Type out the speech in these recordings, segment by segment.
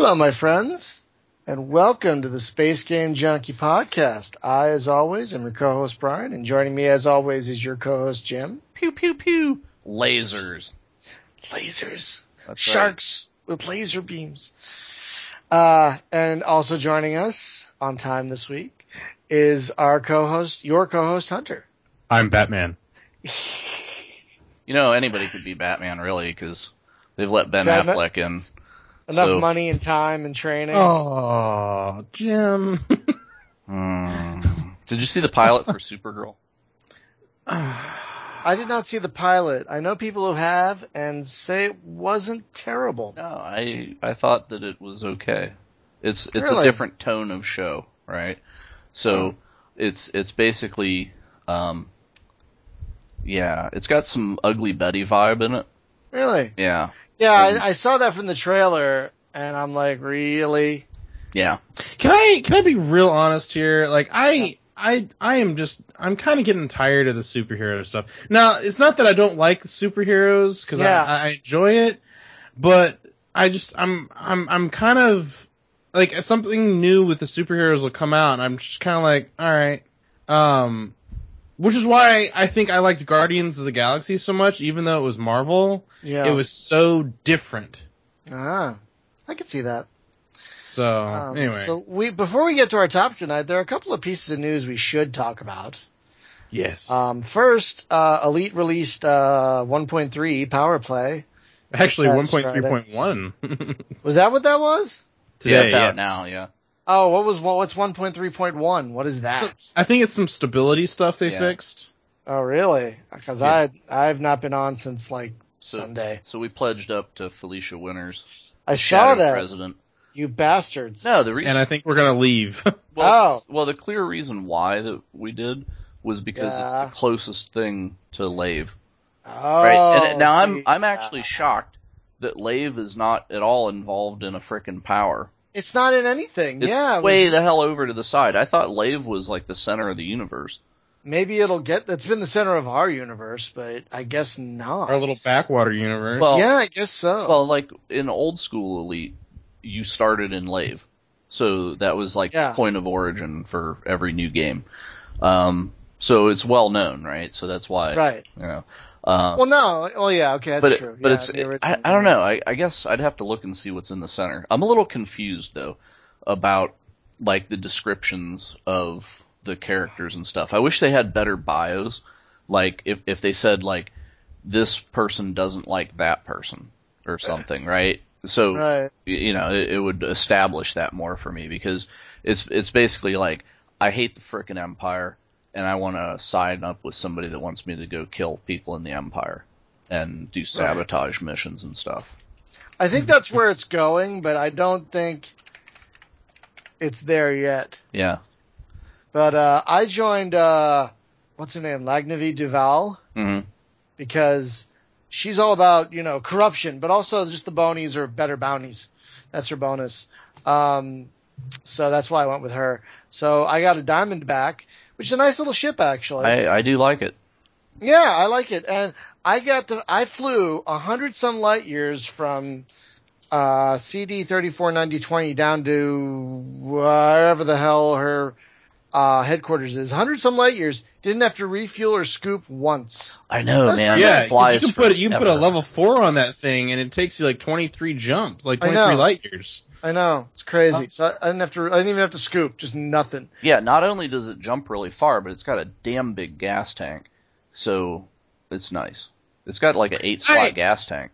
Hello, my friends, and welcome to the Space Game Junkie podcast. I, as always, am your co-host, Brian, and joining me, as always, is your co-host, Jim. Pew, pew, pew. Lasers. Lasers. That's Sharks with laser beams. And also joining us on time this week is our co-host, your co-host, Hunter. I'm Batman. You know, anybody could be Batman, really, because they've let Ben Got Affleck in. Enough money and time and training. Oh, Jim. Did you see the pilot for Supergirl? I did not see the pilot. I know people who have and say it wasn't terrible. No, I thought that it was okay. It's Really? a different tone of show, right? So it's basically it's got some Ugly Betty vibe in it. Really? Yeah. Yeah, I saw that from the trailer, and I'm like, really? Yeah. Can I be real honest here? Like, I'm kind of getting tired of the superhero stuff. Now, it's not that I don't like superheroes, because I enjoy it, but I'm kind of, like, something new with the superheroes will come out, and I'm just kind of like, alright, which is why I think I liked Guardians of the Galaxy so much, even though it was Marvel. Yeah. It was so different. I can see that. So, anyway. So before we get to our topic tonight, there are a couple of pieces of news we should talk about. Yes. First, Elite released 1.3 Power Play. Actually, 1.3.1. Was that what that was? Today, yeah, it's out yes. now, yeah. Oh, what's 1.3.1? What is that? So, I think it's some stability stuff they Yeah. fixed. Oh, really? Because Yeah. I've not been on since Sunday. So we pledged up to Felicia Winters. I the saw Shadow that. President. You bastards. No, the reason. And I think we're gonna leave. Well, the clear reason why that we did was because it's the closest thing to Lave. Oh, Right. And now see, I'm actually shocked that Lave is not at all involved in a frickin' power. It's not in anything. It's yeah. way the hell over to the side. I thought Lave was like the center of the universe. Maybe it's been the center of our universe, but I guess not. Our little backwater universe. Well, yeah, I guess so. Well, like in old school Elite, you started in Lave. So that was like the point of origin for every new game. So it's well known, right? So that's why. Right. You know. Okay, that's true. But I don't know. I guess I'd have to look and see what's in the center. I'm a little confused though about like the descriptions of the characters and stuff. I wish they had better bios. Like if they said like this person doesn't like that person or something, right? So you know, it would establish that more for me because it's basically like I hate the frickin' Empire. And I want to sign up with somebody that wants me to go kill people in the Empire and do sabotage missions and stuff. I think that's where it's going, but I don't think it's there yet. Yeah. But I joined, what's her name, Lagnavi Duval, because she's all about, corruption, but also just the bounties are better bounties. That's her bonus. So that's why I went with her. So I got a Diamondback, which is a nice little ship, actually. I do like it. Yeah, I like it. And I flew 100 some light years from, CD 349020 down to wherever the hell her, headquarters is. 100 some light years. Didn't have to refuel or scoop once. I know, man. Yeah, you can put a level 4 on that thing and it takes you like 23 jumps, like 23 light years. I know. It's crazy. So I didn't even have to scoop. Just nothing. Yeah, not only does it jump really far, but it's got a damn big gas tank. So it's nice. It's got like an 8-slot gas tank.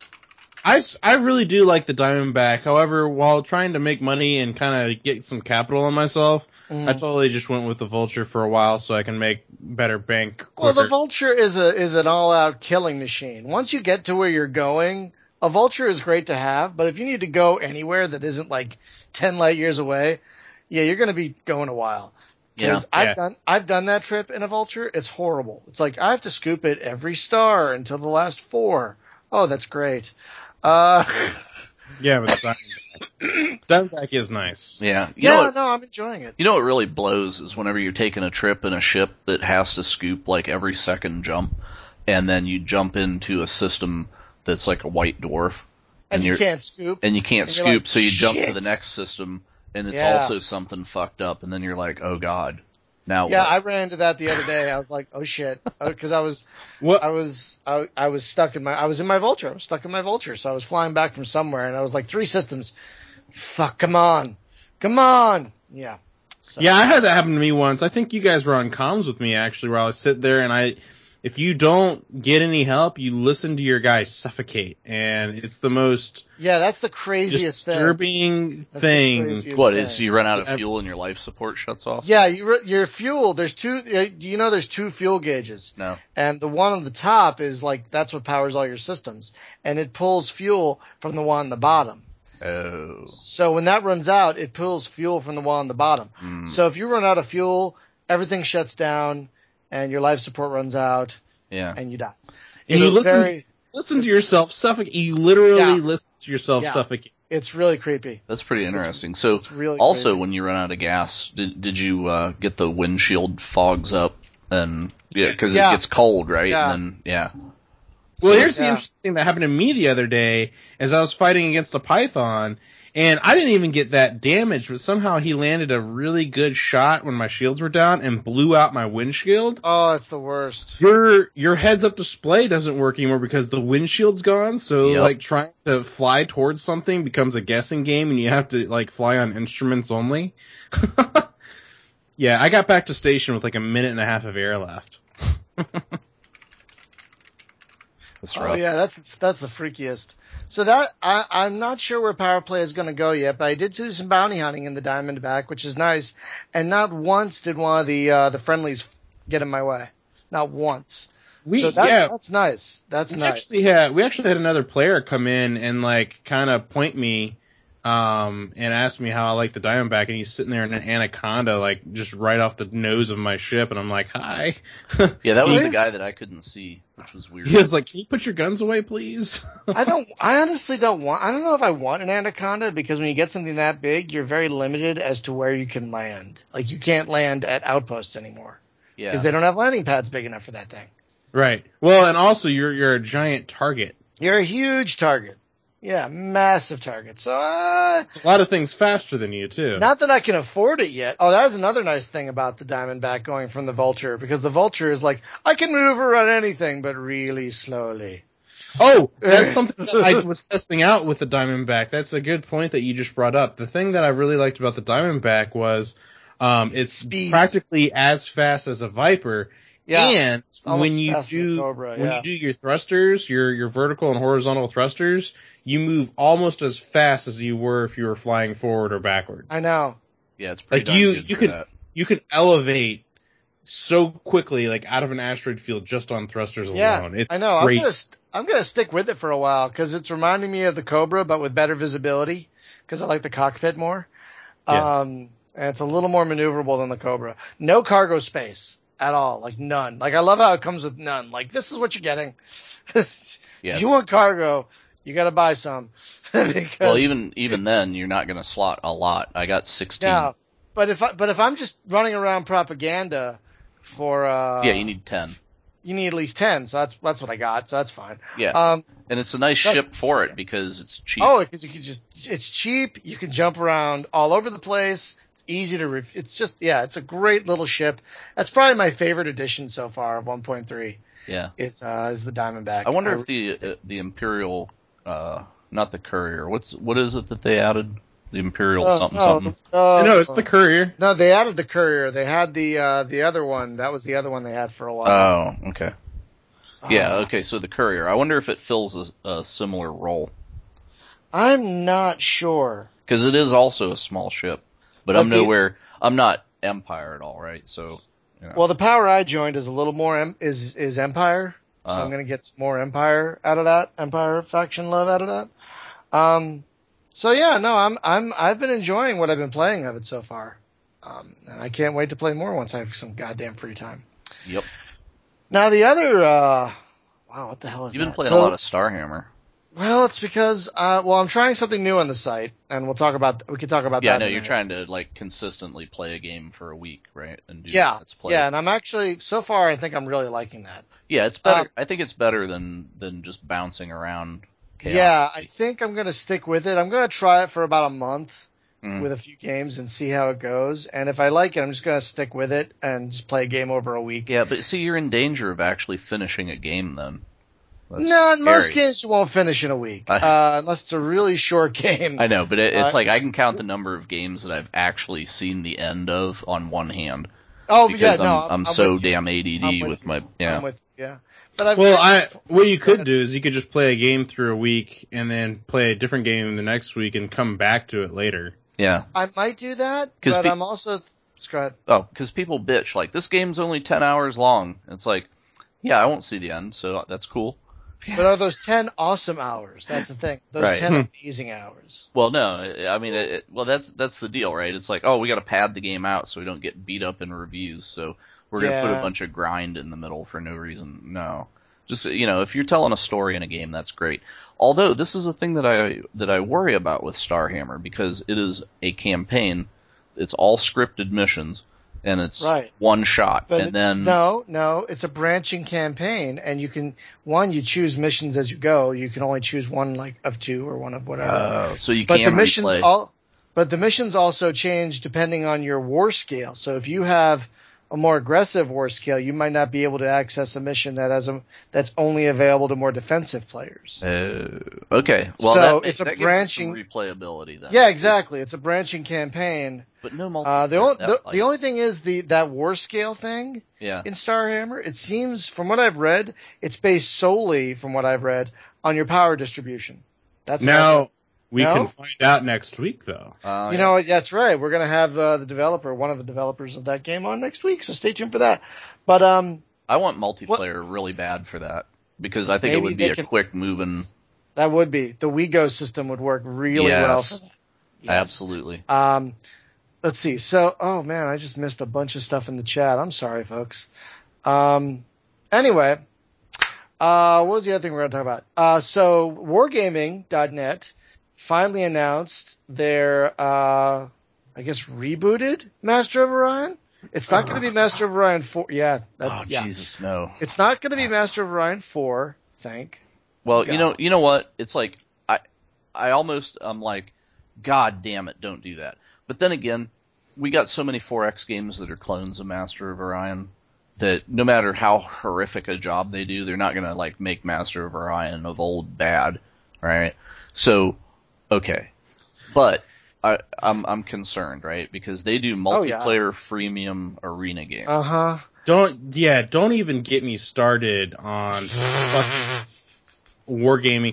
I really do like the Diamondback. However, while trying to make money and kind of get some capital on myself, I totally just went with the Vulture for a while so I can make better bank quicker. Well, the Vulture is an all-out killing machine. Once you get to where you're going, a Vulture is great to have, but if you need to go anywhere that isn't like 10 light years away, yeah, you're going to be going a while. Because I've done that trip in a Vulture. It's horrible. It's like I have to scoop it every star until the last 4. Oh, that's great. Yeah, but Diamondback is nice. Yeah. I'm enjoying it. You know what really blows is whenever you're taking a trip in a ship that has to scoop like every second jump, and then you jump into a system that's like a white dwarf, And you can't scoop. And you can't scoop, like, so you jump to the next system, and it's also something fucked up, and then you're like, oh god, now what? I ran into that the other day. I was like, oh shit, because I was stuck in my Vulture. I was stuck in my Vulture, so I was flying back from somewhere, and I was like 3 systems. Fuck, come on. Yeah. So. Yeah, I had that happen to me once. I think you guys were on comms with me actually, where I was sitting there, and if you don't get any help, you listen to your guy suffocate, and it's the most that's the craziest disturbing thing. What is you run out of fuel and your life support shuts off? Yeah, your fuel. There's 2. Do you know there's 2 fuel gauges? No. And the one on the top is like that's what powers all your systems, and it pulls fuel from the one on the bottom. Oh. So when that runs out, it pulls fuel from the one on the bottom. So if you run out of fuel, everything shuts down. And your life support runs out, and you die. And you listen to yourself suffocate. You literally listen to yourself suffocate. It's really creepy. That's pretty interesting. It's really also creepy. When you run out of gas, did you get the windshield fogs up and because it gets cold, right? Yeah. And then Well, here's the interesting thing that happened to me the other day, as I was fighting against a python. And I didn't even get that damage, but somehow he landed a really good shot when my shields were down and blew out my windshield. Oh, it's the worst. Your heads-up display doesn't work anymore because the windshield's gone, so like trying to fly towards something becomes a guessing game and you have to like fly on instruments only. Yeah, I got back to station with like a minute and a half of air left. That's rough. Oh yeah, that's the freakiest. So I'm not sure where power play is going to go yet, but I did do some bounty hunting in the Diamondback, which is nice. And not once did one of the friendlies get in my way. Not once. That's nice. That's nice. We actually had another player come in and like kind of point me, and ask me how I like the Diamondback, and he's sitting there in an Anaconda, like just right off the nose of my ship, and I'm like, hi. Yeah, that was the guy that I couldn't see, which was weird. He was like, can you put your guns away, please? I honestly don't know if I want an Anaconda, because when you get something that big, you're very limited as to where you can land. Like, you can't land at outposts anymore. Yeah. Because they don't have landing pads big enough for that thing. Right. Well, and also you're a giant target. You're a huge target. Yeah, massive target. So, it's a lot of things faster than you, too. Not that I can afford it yet. Oh, that is another nice thing about the Diamondback going from the Vulture, because the Vulture is like, I can maneuver on anything, but really slowly. Oh, that's something that I was testing out with the Diamondback. That's a good point that you just brought up. The thing that I really liked about the Diamondback was, it's speed. Practically as fast as a Viper. Yeah, and when you do your thrusters, your vertical and horizontal thrusters, you move almost as fast as you were if you were flying forward or backward. I know. Yeah, it's pretty good you can elevate so quickly, like out of an asteroid field just on thrusters alone. It's I know. Great. I'm gonna stick with it for a while because it's reminding me of the Cobra, but with better visibility. Because I like the cockpit more. Yeah. And it's a little more maneuverable than the Cobra. No cargo space. At all, like none. Like, I love how it comes with none. Like, this is what you're getting. Yes. If you want cargo, you gotta buy some. Well, even then, you're not gonna slot a lot. I got 16. Yeah, but if I'm just running around propaganda for you need 10. You need at least 10, so that's what I got, so that's fine. Yeah. And it's a nice ship for it because it's cheap. Oh, because it's cheap. You can jump around all over the place. It's easy to, it's a great little ship. That's probably my favorite addition so far of 1.3. Yeah. Is the Diamondback. I wonder if the Imperial, not the Courier. What is it that they added? The Imperial something. No, it's the Courier. No, they added the Courier. They had the other one. That was the other one they had for a while. Oh, okay. Yeah, okay, so the Courier. I wonder if it fills a similar role. I'm not sure. Because it is also a small ship. But I'm not Empire at all, right? So, you know. Well, the power I joined is a little more, is Empire. So I'm going to get some more Empire out of that. Empire faction love out of that. So yeah, no, I've been enjoying what I've been playing of it so far. And I can't wait to play more once I have some goddamn free time. Yep. Now the other, wow, what the hell is that? You've been playing a lot of Starhammer. Well, it's because, I'm trying something new on the site, and we can talk about that. Yeah, no, you're trying to, like, consistently play a game for a week, right? And do Let's Play. Yeah, and I'm actually, so far, I think I'm really liking that. Yeah, it's better. I think it's better than just bouncing around chaos. Yeah, I think I'm going to stick with it. I'm going to try it for about a month with a few games and see how it goes. And if I like it, I'm just going to stick with it and just play a game over a week. Yeah, but see, you're in danger of actually finishing a game then. No, most games you won't finish in a week, unless it's a really short game. I know, but it's like I can count the number of games that I've actually seen the end of on one hand. Oh, because yeah, no, I'm so damn ADD with my, yeah. I'm with you, yeah. But what you could do is you could just play a game through a week and then play a different game the next week and come back to it later. Yeah. I might do that, but I'm also, go ahead. Oh, because people bitch, like, this game's only 10 hours long. It's like, yeah, I won't see the end, so that's cool. But are those 10 awesome hours? That's the thing. Those 10 amazing hours. Well, no, I mean, that's the deal, right? It's like, oh, we gotta pad the game out so we don't get beat up in reviews, so we're gonna put a bunch of grind in the middle for no reason. No. Just, if you're telling a story in a game, that's great. Although, this is a thing that I worry about with Starhammer, because it is a campaign. It's all scripted missions, and it's one shot. But and then No, it's a branching campaign, and you choose missions as you go. You can only choose one of two or one of whatever. So you can replay. But the missions also change depending on your war scale. So if you have a more aggressive war scale, you might not be able to access a mission that's only available to more defensive players. Okay. Well, so it's a branching replayability then. Yeah, exactly. It's a branching campaign. But no multiplayer. The only thing is that war scale thing in Starhammer. It seems, from what I've read, it's based solely, from what I've read, on your power distribution. That's now. We can find out next week, though. You know what? That's right. We're going to have one of the developers of that game on next week, so stay tuned for that. But I want multiplayer really bad for that, because I think it would be a quick moving. That would be. The WeGo system would work really well for that. Yes. Absolutely. Let's see. So, oh man, I just missed a bunch of stuff in the chat. I'm sorry, folks. Anyway, what was the other thing we're going to talk about? So, Wargaming.net finally announced their, rebooted Master of Orion. It's not going to be Master of Orion 4. Yeah. Jesus, no. It's not going to be Master of Orion 4, thank Well, God. you know what? It's like, I'm like, God damn it, don't do that. But then again, we got so many 4X games that are clones of Master of Orion that no matter how horrific a job they do, they're not going to make Master of Orion of old bad, right? So, okay. But I'm concerned, right? Because they do multiplayer freemium arena games. Uh-huh. Don't even get me started on wargaming.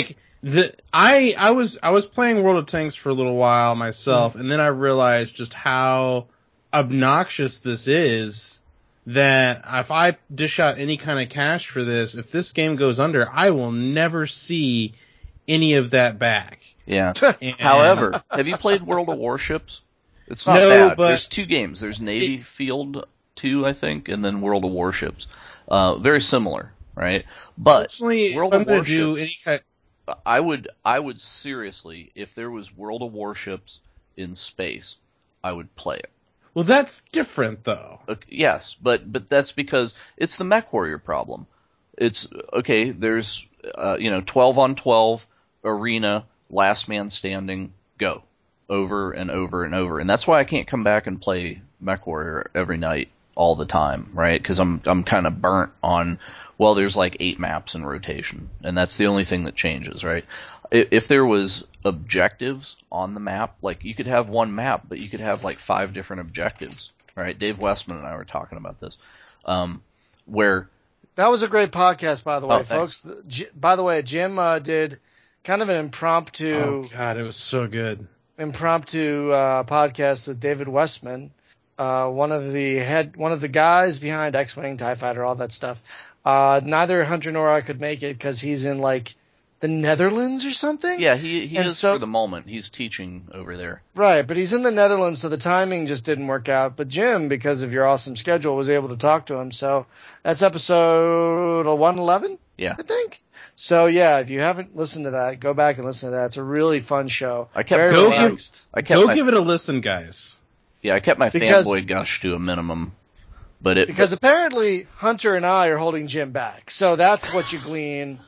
I was playing World of Tanks for a little while myself, and then I realized just how obnoxious this is, that if I dish out any kind of cash for this, if this game goes under, I will never see any of that back. Yeah. However, have you played World of Warships? It's not bad. But there's two games. There's Navy Field 2, I think, and then World of Warships. Very similar, right? But World of Warships, I would seriously, if there was World of Warships in space, I would play it. Well, that's different, though. Yes, but that's because it's the MechWarrior problem. It's, okay, there's, 12 on 12, arena, last man standing, go. Over and over and over. And that's why I can't come back and play MechWarrior every night all the time, right? Because I'm kind of burnt on, well, there's 8 maps in rotation, and that's the only thing that changes, right? If there was objectives on the map, you could have one map, but you could have 5 different objectives, right? Dave Westman and I were talking about this, where... That was a great podcast, by the way, folks. By the way, Jim did kind of an impromptu... Oh, God, it was so good. Impromptu podcast with David Westman, one of the guys behind X-Wing, TIE Fighter, all that stuff. Neither Hunter nor I could make it because he's in the Netherlands or something. Yeah, he is for the moment. He's teaching over there. Right, but he's in the Netherlands, so the timing just didn't work out. But Jim, because of your awesome schedule, was able to talk to him. So that's episode 111, yeah, I think. So yeah, if you haven't listened to that, go back and listen to that. It's a really fun show. Give it a listen, guys. Yeah, I kept my fanboy gush to a minimum. Because apparently Hunter and I are holding Jim back. So that's what you glean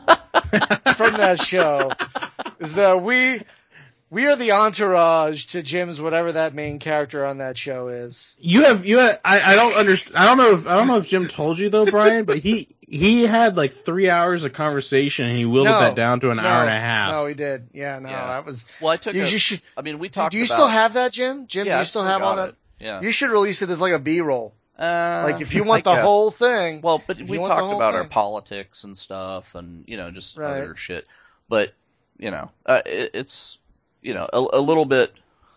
from that show is that we are the entourage to Jim's whatever that main character on that show is. I don't understand. I don't know if Jim told you though, Brian, but he had like 3 hours of conversation and he whittled that down to an hour and a half. No, he did. Yeah, that was. Well, I took. We talked. Do you still have that, Jim? Jim, yeah, do you still have all that? Yeah. You should release it as like a B-roll. Like if you want the whole thing. Well, but we talked about our politics and stuff, and just other shit. But it's a little bit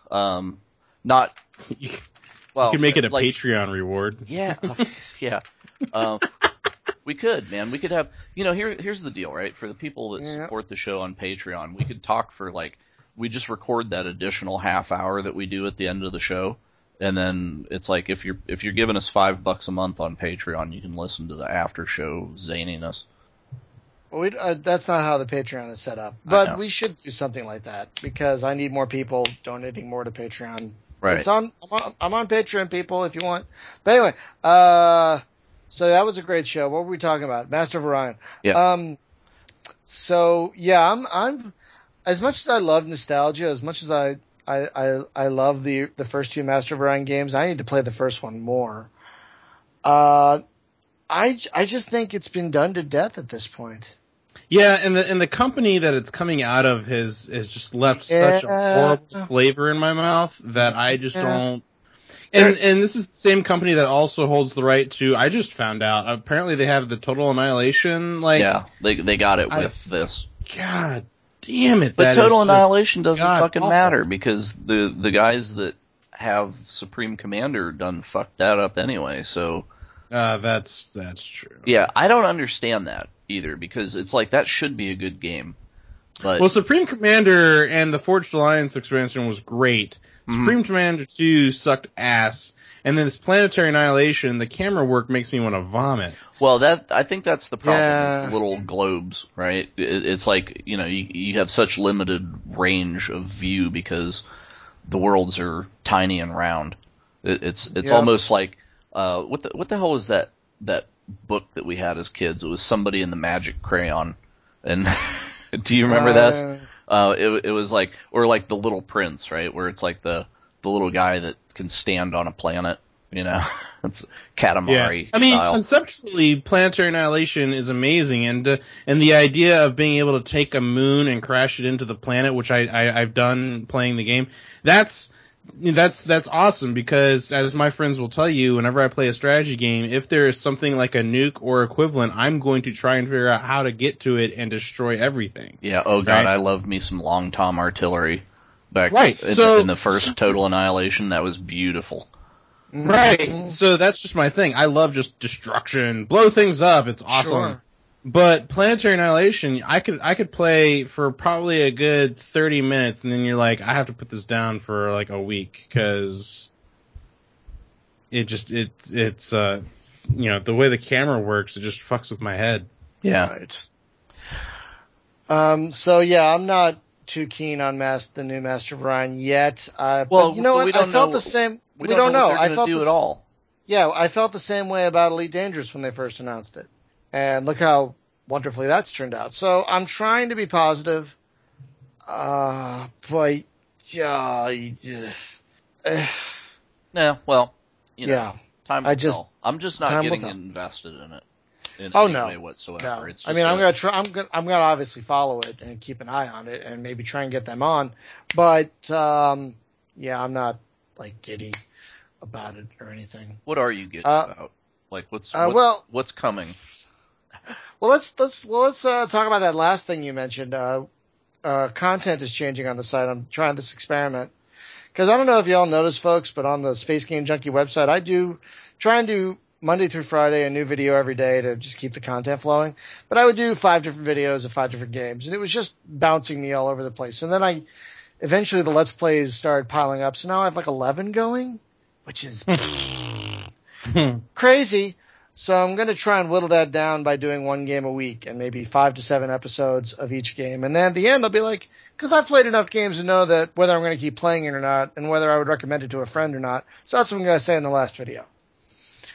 not. Well, you can make it a Patreon reward. Yeah, yeah. We could, man. We could have. Here's the deal, right? For the people that support the show on Patreon, we could talk for we just record that additional half hour that we do at the end of the show. And then it's like if you're giving us $5 a month on Patreon, you can listen to the after show zaniness. Well, that's not how the Patreon is set up, but we should do something like that because I need more people donating more to Patreon. Right. I'm on Patreon, people, if you want. But anyway, so that was a great show. What were we talking about? Master of Orion. Yeah. So yeah, I'm as much as I love nostalgia, as much as I love the first two Master of Orion games. I need to play the first one more. I just think it's been done to death at this point. Yeah, and the company that it's coming out of has just left such a horrible flavor in my mouth that I just don't. And this is the same company that also holds the right to. I just found out. Apparently, they have the Total Annihilation. Yeah, they got it with this. God damn it! But Total Annihilation doesn't fucking matter because the guys that have Supreme Commander done fucked that up anyway. So that's true. Yeah, I don't understand that either because it's like that should be a good game. But Supreme Commander and the Forged Alliance expansion was great. Supreme Commander 2 sucked ass. And then this Planetary Annihilation, the camera work makes me want to vomit. Well, I think that's the problem. Yeah. Is little globes, right? It's like, you have such limited range of view because the worlds are tiny and round. It's almost like, what the hell was that book that we had as kids? It was Somebody in the Magic Crayon. And do you remember that? It was like, or like The Little Prince, right? Where it's like the little guy that can stand on a planet, It's Katamari I mean, style. Conceptually, Planetary Annihilation is amazing, and the idea of being able to take a moon and crash it into the planet, which I've done playing the game, that's awesome because, as my friends will tell you, whenever I play a strategy game, if there is something like a nuke or equivalent, I'm going to try and figure out how to get to it and destroy everything. Yeah, oh god, right? I love me some Long Tom artillery back in the first Total Annihilation. That was beautiful. Right, so that's just my thing. I love just destruction, blow things up, it's awesome. Sure. But Planetary Annihilation, I could play for probably a good 30 minutes, and then you're like, I have to put this down for like a week, because it's the way the camera works, it just fucks with my head. Yeah. Right. So yeah, I'm not too keen on the new Master of Orion yet. Well, but you know what? I felt the same. We don't know. I felt do at all. Yeah, I felt the same way about Elite Dangerous when they first announced it. And look how wonderfully that's turned out. So I'm trying to be positive. But yeah, well, yeah. Time will tell. I'm just not getting invested in it in any way whatsoever. No. It's just I'm gonna try. I'm gonna obviously follow it and keep an eye on it and maybe try and get them on. But I'm not like giddy about it or anything. What are you giddy about? Like what's coming? Well, let's talk about that last thing you mentioned. Content is changing on the site. I'm trying this experiment because I don't know if y'all notice, folks, but on the Space Game Junkie website, I do try and do Monday through Friday a new video every day to just keep the content flowing. But I would do 5 different videos of 5 different games, and it was just bouncing me all over the place. And then eventually the Let's Plays started piling up, so now I have like 11 going, which is crazy. So I'm going to try and whittle that down by doing 1 game a week and maybe 5 to 7 episodes of each game. And then at the end, I'll be like, because I've played enough games to know that whether I'm going to keep playing it or not and whether I would recommend it to a friend or not. So that's what I'm going to say in the last video.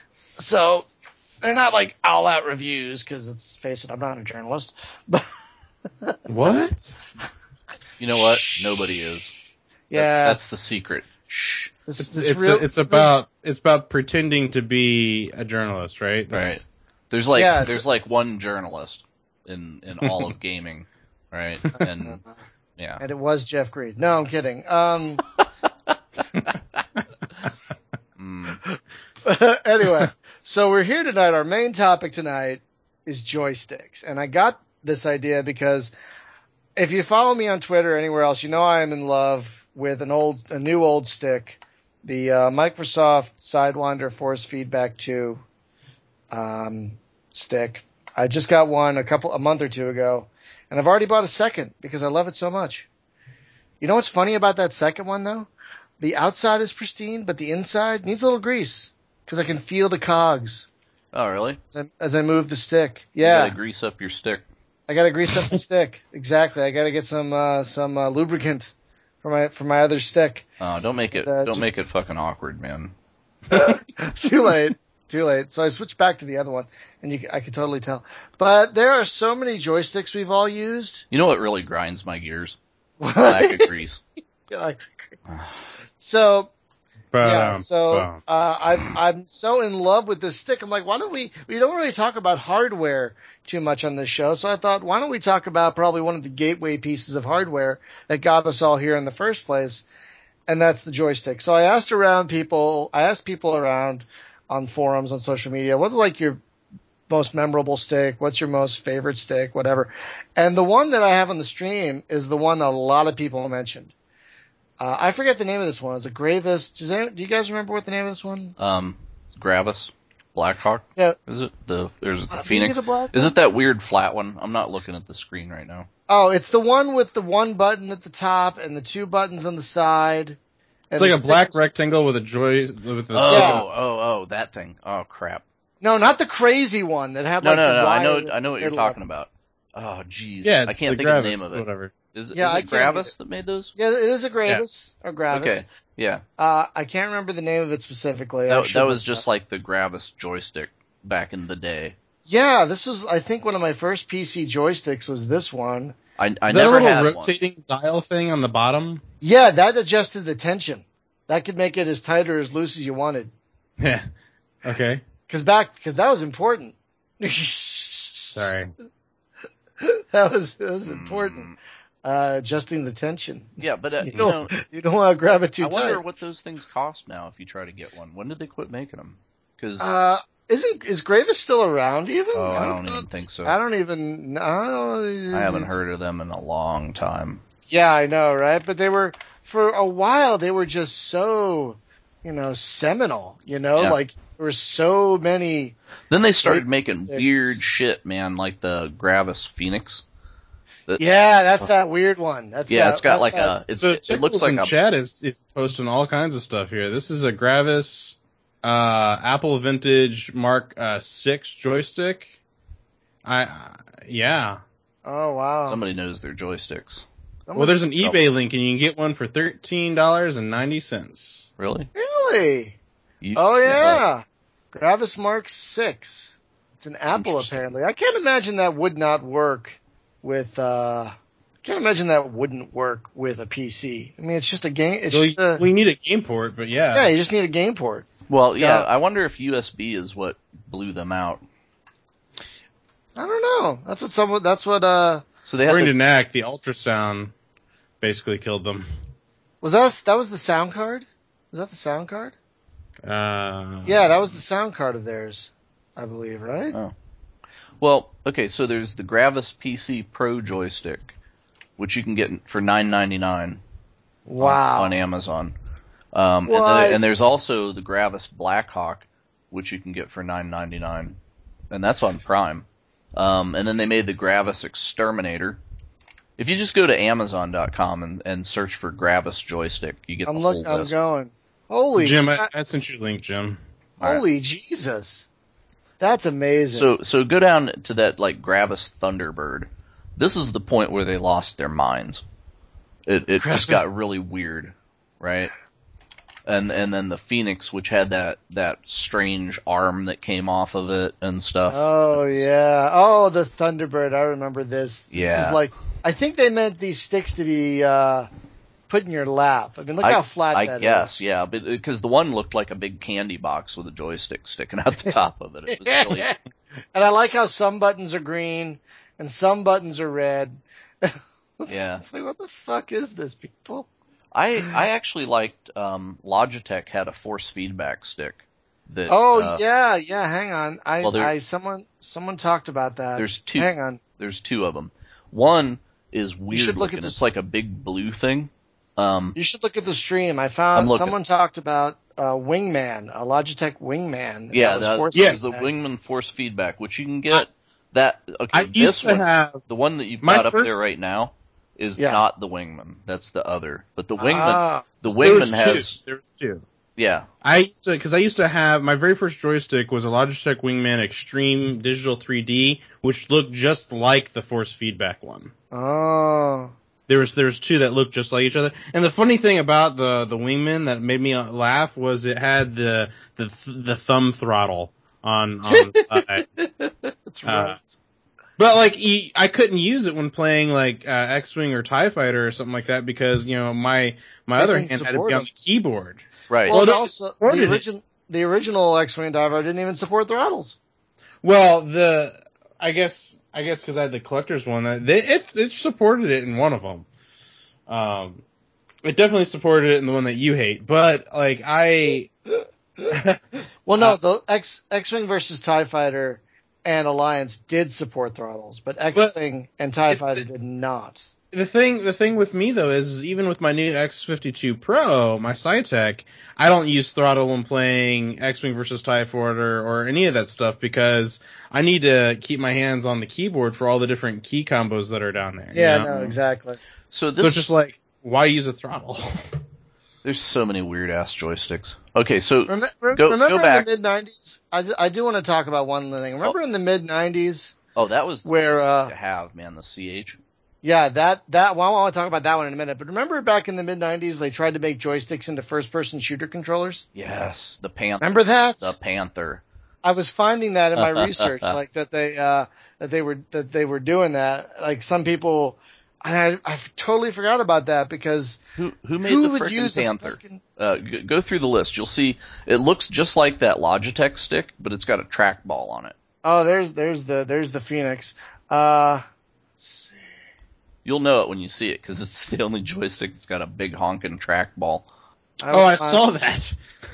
So they're not like all out reviews because let's face it, I'm not a journalist. What? You know what? Nobody is. Yeah. That's the secret. Shh. It's about pretending to be a journalist, right? Right. There's like one journalist in all of gaming, right? And yeah. And it was Jeff Green. No, I'm kidding. Anyway, so we're here tonight. Our main topic tonight is joysticks. And I got this idea because if you follow me on Twitter or anywhere else, you know I am in love with a new old stick, the Microsoft Sidewinder Force Feedback 2 stick. I just got one a month or two ago, and I've already bought a second because I love it so much. You know what's funny about that second one, though? The outside is pristine, but the inside needs a little grease because I can feel the cogs. Oh, really? As I move the stick. Yeah. You gotta grease up your stick. I gotta grease up the stick. Exactly. I gotta get some lubricant for my other stick. Oh, don't make it fucking awkward, man. Too late. So I switched back to the other one, and I could totally tell. But there are so many joysticks we've all used. You know what really grinds my gears? Lack of grease. So, I'm so in love with this stick. I'm like, why don't we don't really talk about hardware too much on this show. So I thought, why don't we talk about probably one of the gateway pieces of hardware that got us all here in the first place, and that's the joystick. So I asked people around on forums, on social media, what's like your most memorable stick? What's your most favorite stick? Whatever. And the one that I have on the stream is the one that a lot of people mentioned. I forget the name of this one. It's a Gravis. Do you guys remember what the name of this one? Gravis. Blackhawk? Yeah. Is it there's the Phoenix? Is it that weird flat one? I'm not looking at the screen right now. Oh, it's the one with the one button at the top and the two buttons on the side. It's like a black rectangle with a that thing. Oh crap. No, not the crazy one that had no. I know what you're talking about. Oh jeez. Yeah, I can't think of the name of it. Whatever. Is it Gravis that made those? Yeah, it is a Gravis or Gravis. Okay. Yeah. I can't remember the name of it specifically. That was just like the Gravis joystick back in the day. Yeah, this was, I think, one of my first PC joysticks was this one. I never had one. Is that a little had rotating dial thing on the bottom? Yeah, that adjusted the tension. That could make it as tight or as loose as you wanted. Yeah. Okay. Because that was important. Sorry. That was important. Adjusting the tension. Yeah, but you don't want to grab it too tight. I wonder what those things cost now if you try to get one. When did they quit making them? Because is Gravis still around even? Oh, I don't even think so. I haven't heard of them in a long time. Yeah, I know, right? But for a while they were just so, seminal, like there were so many. Then they started making weird shit, man, like the Gravis Phoenix. That's that weird one. It's got like it looks like a chat is posting all kinds of stuff here. This is a Gravis Apple Vintage Mark 6 joystick. Yeah. Oh wow. Somebody knows their joysticks. Well, there's an eBay link and you can get one for $13.90. Really? Really? Yeah. Gravis Mark 6. It's an Apple apparently. I can't imagine that would not work with can't imagine that wouldn't work with a PC. I mean, it's just a game. We need a game port, but yeah. Yeah, you just need a game port. Well, yeah, I wonder if USB is what blew them out. I don't know. So they according to NAC, the ultrasound basically killed them. Was that was the sound card? Was that the sound card? Yeah, that was the sound card of theirs, I believe, right? Oh. Well, okay, so there's the Gravis PC Pro joystick, which you can get for $9.99. Wow. On Amazon. And there's also the Gravis Blackhawk, which you can get for $9.99, and that's on Prime. And then they made the Gravis Exterminator. If you just go to Amazon.com and search for Gravis joystick, you get the whole list. I'm going. Holy Jim, I sent you a link, Jim. Holy Jesus. That's amazing. So go down to that like Gravis Thunderbird. This is the point where they lost their minds. It just got really weird, right? and then the Phoenix, which had that strange arm that came off of it and stuff. Oh yeah. Oh, the Thunderbird. I remember this. This was like, I think they meant these sticks to be put in your lap. I mean, look how flat that is. I guess, yeah, but because the one looked like a big candy box with a joystick sticking out the top of it. It was really... And I like how some buttons are green and some buttons are red. Yeah. It's like, what the fuck is this, people? I actually liked Logitech had a force feedback stick. That, yeah. Hang on. Someone talked about that. There's two. Hang on. There's two of them. One is weird look looking. at this. It's like a big blue thing. You should look at the stream. I found someone talked about Wingman, a Logitech Wingman. Yeah, the Wingman force feedback, which you can get. The one that you've got up there right now is not the Wingman. That's the other. But the Wingman, There's two. Yeah. I used to have, my very first joystick was a Logitech Wingman Extreme Digital 3D, which looked just like the force feedback one. Oh. There was two that looked just like each other. And the funny thing about the Wingman that made me laugh was it had the thumb throttle on the side. That's right. But like I couldn't use it when playing like X-Wing or TIE Fighter or something like that because, you know, my other hand had to be on the keyboard. Right. Well, also the original X-Wing TIE Fighter didn't even support throttles. Well, I guess because I had the collector's one, it supported it in one of them. It definitely supported it in the one that you hate, but like well, no, the X-Wing versus TIE Fighter and Alliance did support throttles, but X-Wing and TIE Fighter did not. The thing with me though is even with my new X52 Pro, my Cytec, I don't use throttle when playing X-Wing versus TIE Fighter or any of that stuff because I need to keep my hands on the keyboard for all the different key combos that are down there. Yeah, no, exactly. So it's just like, why use a throttle? There's so many weird ass joysticks. Okay, so remember go back. In the mid-90s? I do want to talk about one thing. Remember in the mid-90s? Oh, that was the where to have, man, the CH. Yeah, well, I want to talk about that one in a minute. But remember back in the mid-90s, they tried to make joysticks into first-person shooter controllers? Yes, the Panther. Remember that? The Panther. I was finding that in my research, like that they were doing that. Like some people, and I totally forgot about that because who made the frickin' Panther? Go through the list. You'll see it looks just like that Logitech stick, but it's got a trackball on it. Oh, there's the Phoenix. You'll know it when you see it because it's the only joystick that's got a big honking trackball. I saw that.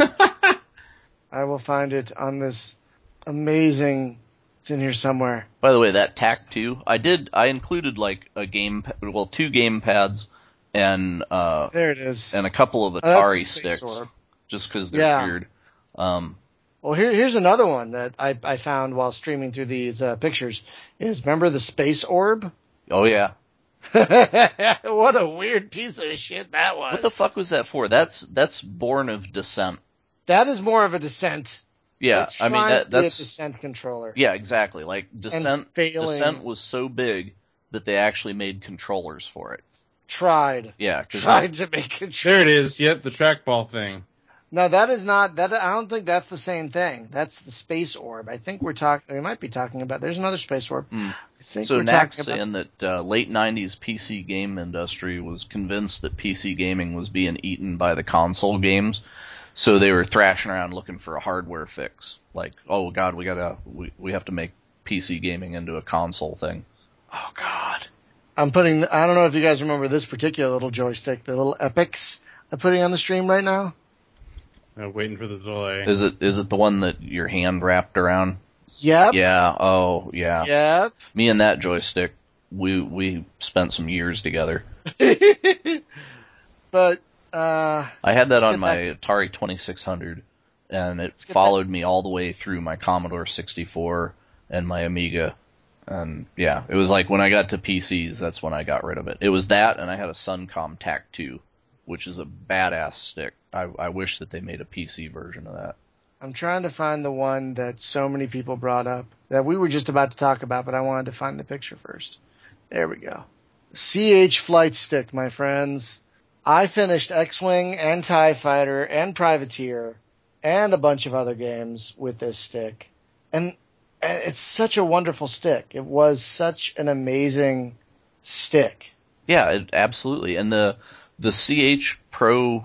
I will find it on this amazing. It's in here somewhere. By the way, that TAC2, I included like two game pads and there it is, and a couple of Atari sticks, just because they're weird. Well, here's another one that I found while streaming through these pictures. Remember the Space Orb? Oh yeah. What a weird piece of shit that was. What the fuck was that for? That's born of Descent. That is more of a Descent. Yeah, I mean that's a Descent controller. Yeah, exactly. Like Descent was so big that they actually made controllers for it. Tried to make controllers. There it is. Yep, the trackball thing. No, that is not that. I don't think that's the same thing. That's the Space Orb. I think we might be talking about. There's another Space Orb. I think so. Knack's saying that late '90s PC game industry was convinced that PC gaming was being eaten by the console games, so they were thrashing around looking for a hardware fix. Like, oh god, we have to make PC gaming into a console thing. Oh god, I don't know if you guys remember this particular little joystick, the little Epix I'm putting on the stream right now. Waiting for the delay. Is it the one that your hand wrapped around? Yep. Yeah. Oh, yeah. Yep. Me and that joystick, we spent some years together. But I had that on my Atari 2600, and it followed me all the way through my Commodore 64 and my Amiga. And yeah, it was like when I got to PCs, that's when I got rid of it. It was that, and I had a Suncom TAC2, which is a badass stick. I wish that they made a PC version of that. I'm trying to find the one that so many people brought up that we were just about to talk about, but I wanted to find the picture first. There we go. CH Flight Stick, my friends. I finished X-Wing and TIE Fighter and Privateer and a bunch of other games with this stick. And it's such a wonderful stick. It was such an amazing stick. Yeah, absolutely. And the CH Pro,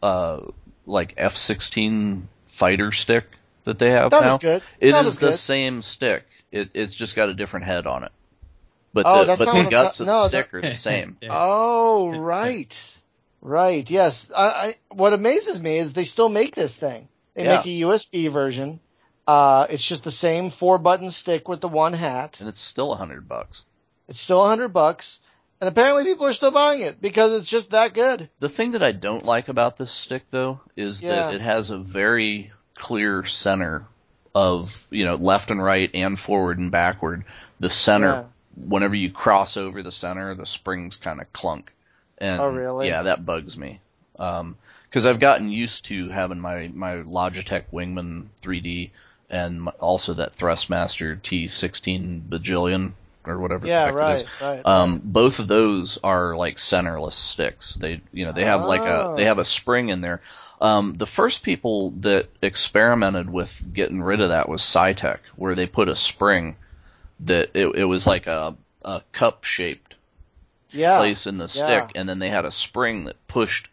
like F-16 fighter stick that they have now, it is the same stick. It's just got a different head on it. But the guts of the stick are the same. Oh, right. Right, yes. What amazes me is they still make this thing. They make a USB version. It's just the same 4-button stick with the one hat. And it's still $100. It's still $100. And apparently people are still buying it because it's just that good. The thing that I don't like about this stick, though, is that it has a very clear center of, left and right and forward and backward. The center, whenever you cross over the center, the springs kind of clunk. And, oh, really? Yeah, that bugs me. Because I've gotten used to having my Logitech Wingman 3D and also that Thrustmaster T16 bajillion or whatever. Yeah, right. Both of those are like centerless sticks. They have they have a spring in there. The first people that experimented with getting rid of that was Cytec, where they put a spring that it was like a cup shaped place in the stick, and then they had a spring that pushed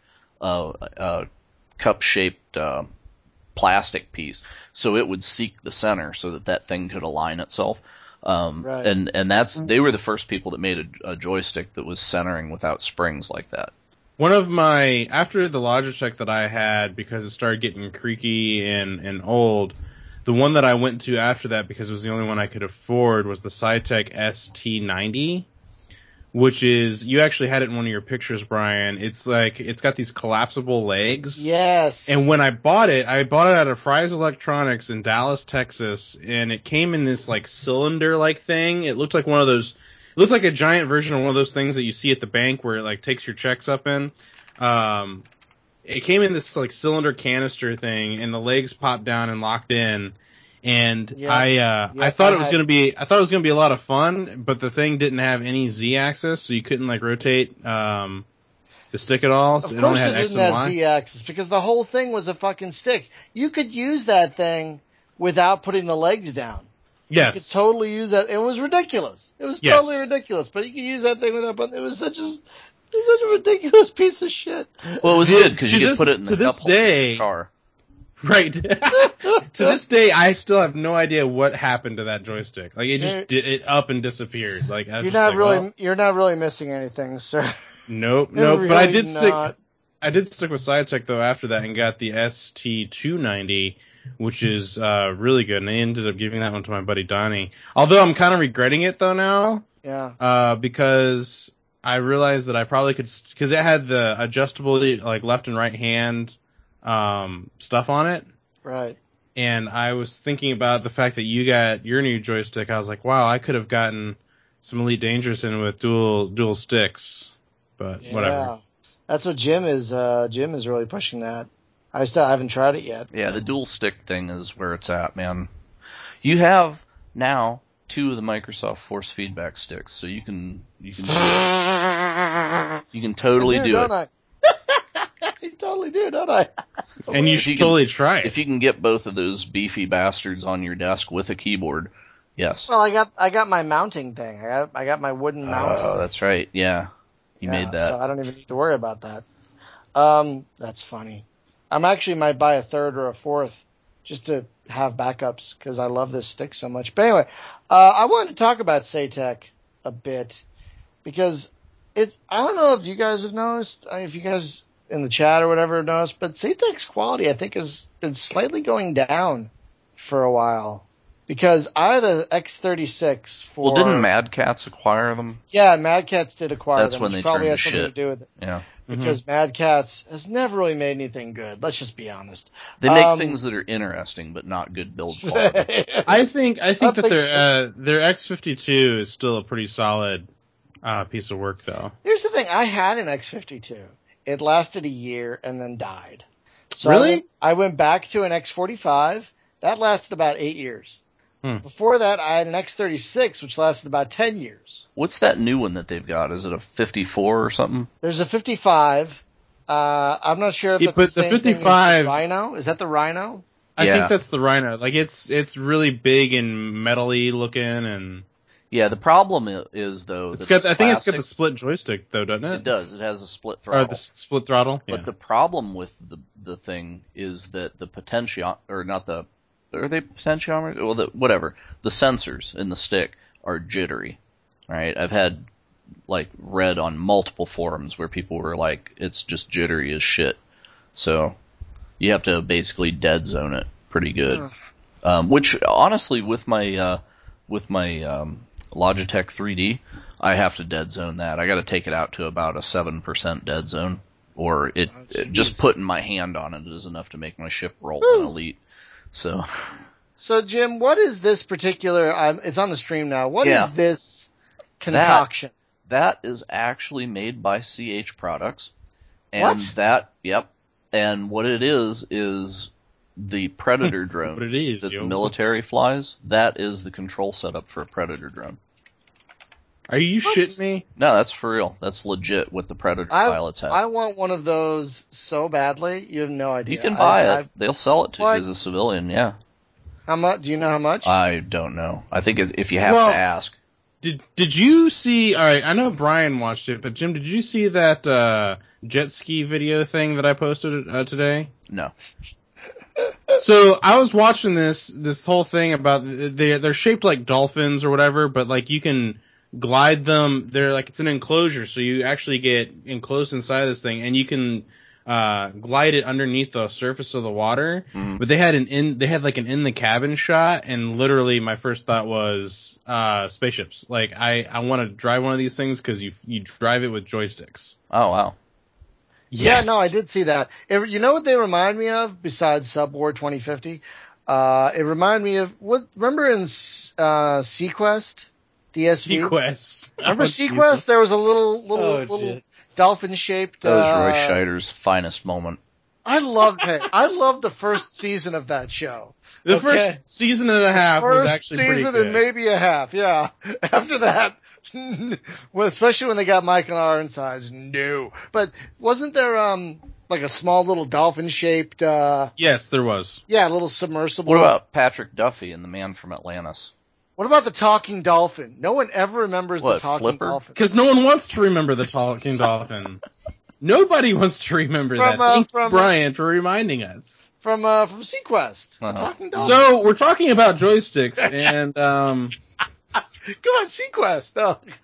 a cup shaped plastic piece, so it would seek the center so that thing could align itself. And they were the first people that made a joystick that was centering without springs like that. One of after the Logitech that I had, because it started getting creaky and old, the one that I went to after that, because it was the only one I could afford, was the Cytec ST90, which is, you actually had it in one of your pictures, Brian. It's got these collapsible legs. Yes. And when I bought it out of Fry's Electronics in Dallas, Texas, and it came in this like cylinder-like thing. It looked like it looked like a giant version of one of those things that you see at the bank where it like takes your checks up in. It came in this like cylinder canister thing, and the legs popped down and locked in. And I thought it was going to be a lot of fun, but the thing didn't have any Z-axis, so you couldn't like rotate the stick at all. So of course it didn't have Z-axis, because the whole thing was a fucking stick. You could use that thing without putting the legs down. Yes. You could totally use that. It was ridiculous. It was totally ridiculous, but you could use that thing without putting, it was such a ridiculous piece of shit. Well, it was good because you could put it in the cup holder of your car. Right. To this day, I still have no idea what happened to that joystick. Like, it just it up and disappeared. Like, you're not really missing anything, sir. Nope. Really, but I did stick with Cytec though after that and got the ST290, which is really good. And I ended up giving that one to my buddy Donnie. Although I'm kind of regretting it though now. Yeah. Because I realized that I probably could, because it had the adjustable like left and right hand stuff on it. Right. And I was thinking about the fact that you got your new joystick. I was like, wow, I could have gotten some Elite Dangerous in with dual sticks, but whatever. That's what Jim is really pushing that. I haven't tried it yet. Yeah, the dual stick thing is where it's at, man. You have now 2 of the Microsoft Force feedback sticks, so you can totally do it. You totally do, don't I? And you should totally try it. If you can get both of those beefy bastards on your desk with a keyboard, yes. Well, I got my mounting thing. I got my wooden mount. Oh, that's right. Yeah. You made that. So I don't even need to worry about that. That's funny. I'm actually might buy a 3rd or a 4th just to have backups because I love this stick so much. But anyway, I wanted to talk about Saytech a bit because I don't know if you guys have noticed, if you guys in the chat or whatever have noticed, but Saytech's quality I think has been slightly going down for a while. Because I had an X36 for... Well, didn't Mad Catz acquire them? Yeah, Mad Catz did acquire them. That's when they probably turned has to something shit. to do with it. Yeah. Because Mad Catz has never really made anything good. Let's just be honest. They make things that are interesting, but not good build quality. I think that their X52 is still a pretty solid piece of work, though. Here's the thing. I had an X52. It lasted a year and then died. So really? I went back to an X45. That lasted about 8 years. Before that, I had an X36, which lasted about 10 years. What's that new one that they've got? Is it a 54 or something? There's a 55, I'm not sure if Yeah, that's but the same the thing as 55 the Rhino. Is that the Rhino? I Yeah. think that's the Rhino. Like it's really big and metally looking, and Yeah, the problem is though it's that got. it's I think it's got plastic. the split joystick though, doesn't it? It does. It has a split Or throttle. the split throttle. Yeah. But the problem with the thing is that the potentio or not the are they potentiometers? Well, whatever. The sensors in the stick are jittery. Right? I've had like read on multiple forums where people were like, it's just jittery as shit. So you have to basically dead zone it pretty good. Which honestly, with my Logitech 3D, I have to dead zone that. I got to take it out to about a 7% dead zone, or it just putting my hand on it is enough to make my ship roll in Elite. So Jim, what is this particular? It's on the stream now. What is this concoction? That is actually made by CH Products, and and what it is the Predator drone that the military flies. That is the control setup for a Predator drone. Are you shitting me? No, that's for real. That's legit what the Predator pilots have. I want one of those so badly. You have no idea. You can buy it. They'll sell it to you as a civilian, yeah. How much? Do you know how much? I don't know. I think if you have to ask. Did you see? All right, I know Brian watched it, but Jim, did you see that jet ski video thing that I posted today? No. So I was watching this whole thing about they're shaped like dolphins or whatever, but like you can glide them. They're like it's an enclosure, so you actually get enclosed inside this thing, and you can glide it underneath the surface of the water. Mm-hmm. But they had like an in the cabin shot, and literally my first thought was spaceships. Like I want to drive one of these things because you drive it with joysticks. Oh wow. Yes. Yeah, no, I did see that. You know what they remind me of besides Subwar 2050? It reminded me of remember in Sequest? DSV? Sequest. Remember Sequest? Jesus. There was a little dolphin shaped. That was Roy Scheider's finest moment. I loved the first season of that show. The first season and a half was actually pretty good. First season and maybe a half, yeah. After that, well, especially when they got Michael Ironsides, no. But wasn't there like a small little dolphin shaped? Yes, there was. Yeah, a little submersible. What about Patrick Duffy and the Man from Atlantis? What about the talking dolphin? No one ever remembers the talking dolphin. Because no one wants to remember the talking dolphin. Nobody wants to remember that. Thanks, Brian, for reminding us. From Sequest. The talking dolphin. So we're talking about joysticks and Come on, Sequest.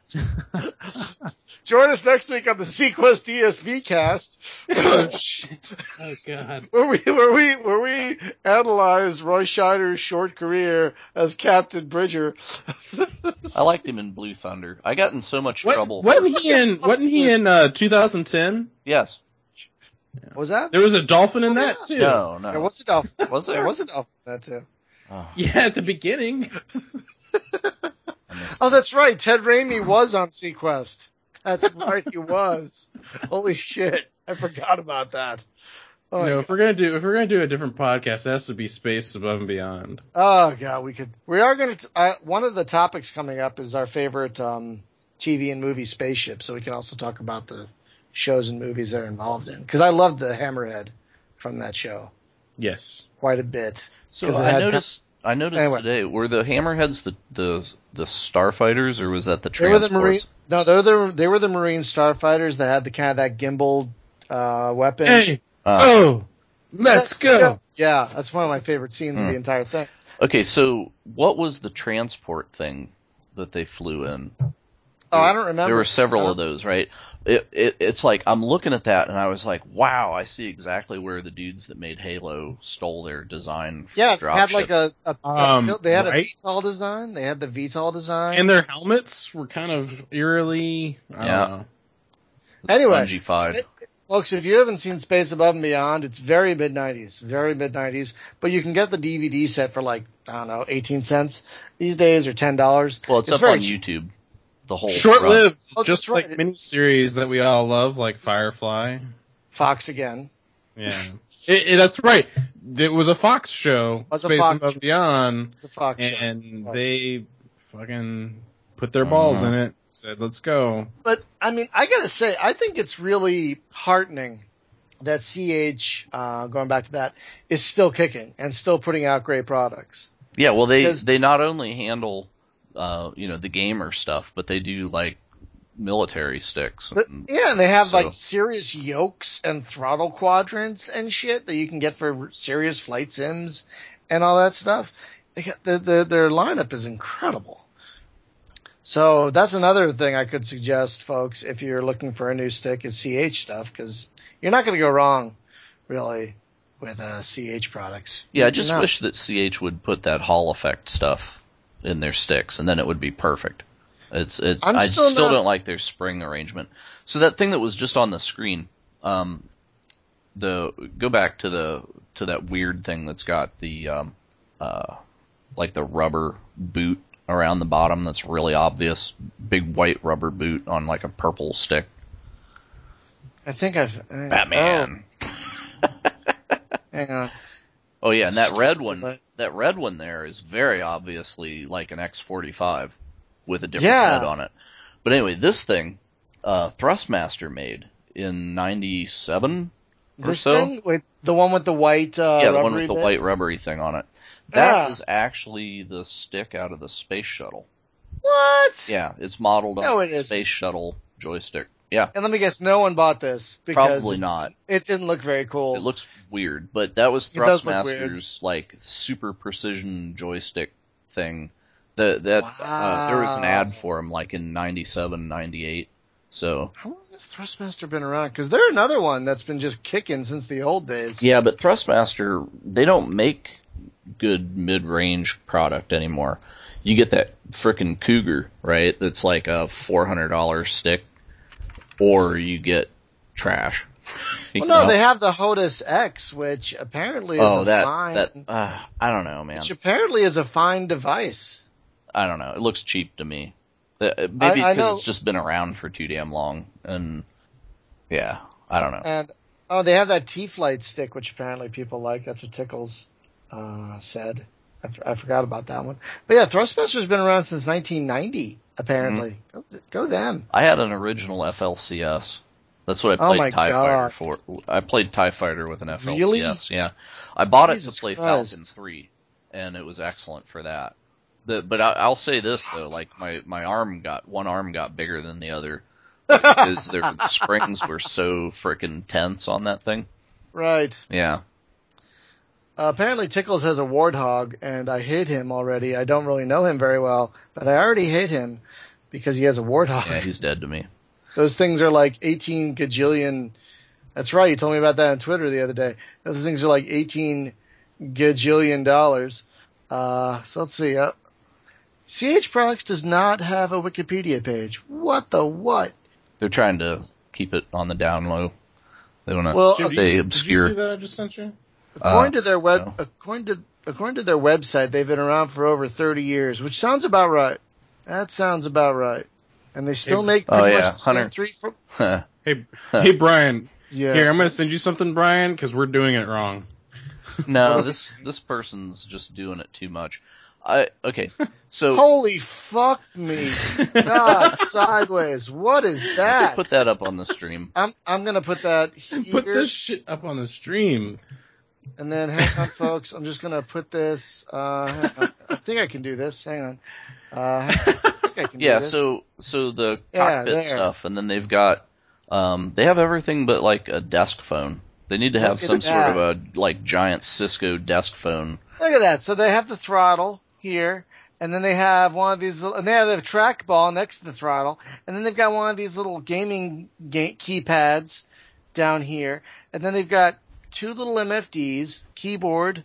Oh. Join us next week on the Sequest DSV cast. Oh shit! Oh god! Where we analyze Roy Scheider's short career as Captain Bridger. I liked him in Blue Thunder. I got in so much trouble. Wasn't he in 2010? Yes. What was that? There was a dolphin in that too. No. There was a dolphin. Was there? There was a dolphin in that too. Oh. Yeah, at the beginning. Oh, that's right. Ted Raimi was on Sequest. That's right, he was. Holy shit. I forgot about that. Oh, no, if we're gonna do a different podcast, it has to be Space Above and Beyond. Oh god, we are gonna one of the topics coming up is our favorite TV and movie spaceships, so we can also talk about the shows and movies they're involved in. Because I loved the Hammerhead from that show. Yes. Quite a bit. So I noticed today, were the Hammerheads the starfighters, or was that the transports? They were the Marine starfighters that had the kind of that gimbal weapon. Hey, let's go. Yeah, that's one of my favorite scenes of the entire thing. Okay, so what was the transport thing that they flew in? Oh, I don't remember. There were several of those, right? It's like, I'm looking at that and I was like, wow, I see exactly where the dudes that made Halo stole their design. Yeah, they had like they had right? a VTOL design. They had the VTOL design. And their helmets were kind of eerily, I don't know. Anyway, folks, if you haven't seen Space Above and Beyond, it's very mid-90s, but you can get the DVD set for like, I don't know, 18 cents these days or $10. Well, it's up on YouTube. The whole short-lived, just like miniseries that we all love, like Firefly, Fox again. Yeah, that's right. It was a Fox show, Space Above and Beyond. It's a Fox show, and they fucking put their balls in it. Said, "Let's go." But I mean, I gotta say, I think it's really heartening that CH, going back to that, is still kicking and still putting out great products. Yeah, well, they not only handle, the gamer stuff, but they do like military sticks. And they have like serious yokes and throttle quadrants and shit that you can get for serious flight sims and all that stuff. Their lineup is incredible. So that's another thing I could suggest, folks, if you're looking for a new stick, is CH stuff, because you're not going to go wrong, really, with CH products. Yeah, I just wish that CH would put that Hall effect stuff in their sticks, and then it would be perfect. I still don't like their spring arrangement. So that thing that was just on the screen, go back to that weird thing that's got the like the rubber boot around the bottom that's really obvious, big white rubber boot on like a purple stick. I think Batman. Oh. Hang on. Oh yeah, and that red one there is very obviously like an X45 with a different head on it. But anyway, this thing, Thrustmaster made in 97 or so. This thing? The one with the white the one with the white rubbery thing on it. That is actually the stick out of the space shuttle. What? Yeah, it's modeled on the space shuttle joystick. Yeah. And let me guess, no one bought this because probably not. It didn't look very cool. It looks weird, but that was Thrustmaster's like super precision joystick thing. There was an ad for him like in 97, 98. So how long has Thrustmaster been around? Because they're another one that's been just kicking since the old days. Yeah, but Thrustmaster, they don't make good mid-range product anymore. You get that frickin' Cougar, right? That's like a $400 stick, or you get trash. They have the HOTAS X, which apparently is fine. I don't know, man. Which apparently is a fine device. I don't know. It looks cheap to me. Maybe because it's just been around for too damn long, and yeah, I don't know. And they have that T-Flight stick, which apparently people like. That's what Tickles said. I forgot about that one. But yeah, Thrustmaster's been around since 1990, apparently. Mm-hmm. Go them. I had an original FLCS. That's what I played TIE Fighter for. I played TIE Fighter with an FLCS. Really? Yeah. I bought it to play Falcon 3, and it was excellent for that. But I'll say this though, like one arm got bigger than the other because the springs were so frickin' tense on that thing. Right. Yeah. Apparently Tickles has a warthog, and I hate him already. I don't really know him very well, but I already hate him because he has a warthog. Yeah, he's dead to me. Those things are like 18 gajillion. That's right. You told me about that on Twitter the other day. Those things are like $18 gajillion. So let's see. CH Products does not have a Wikipedia page. What the what? They're trying to keep it on the down low. They want to stay obscure. Did you see that I just sent you? According to their according to their website, they've been around for over 30 years, which sounds about right. That sounds about right. And they still make pretty much the same three. Hey, Brian. Yeah. Here, I'm going to send you something, Brian, because we're doing it wrong. No, this person's just doing it too much. Okay, so holy fuck me, God, sideways. What is that? Put that up on the stream. I'm gonna put that here. Put this shit up on the stream. And then, hang on, folks. I'm just gonna put this. Hang on. I think I can do this. Hang on. I think I can do this. So the cockpit stuff, and then they've got they have everything but like a desk phone. They need to have some sort of a like giant Cisco desk phone. Look at that. So they have the throttle here, and then they have one of these, and they have a trackball next to the throttle, and then they've got one of these little gaming keypads down here, and then they've got two little MFDs, keyboard,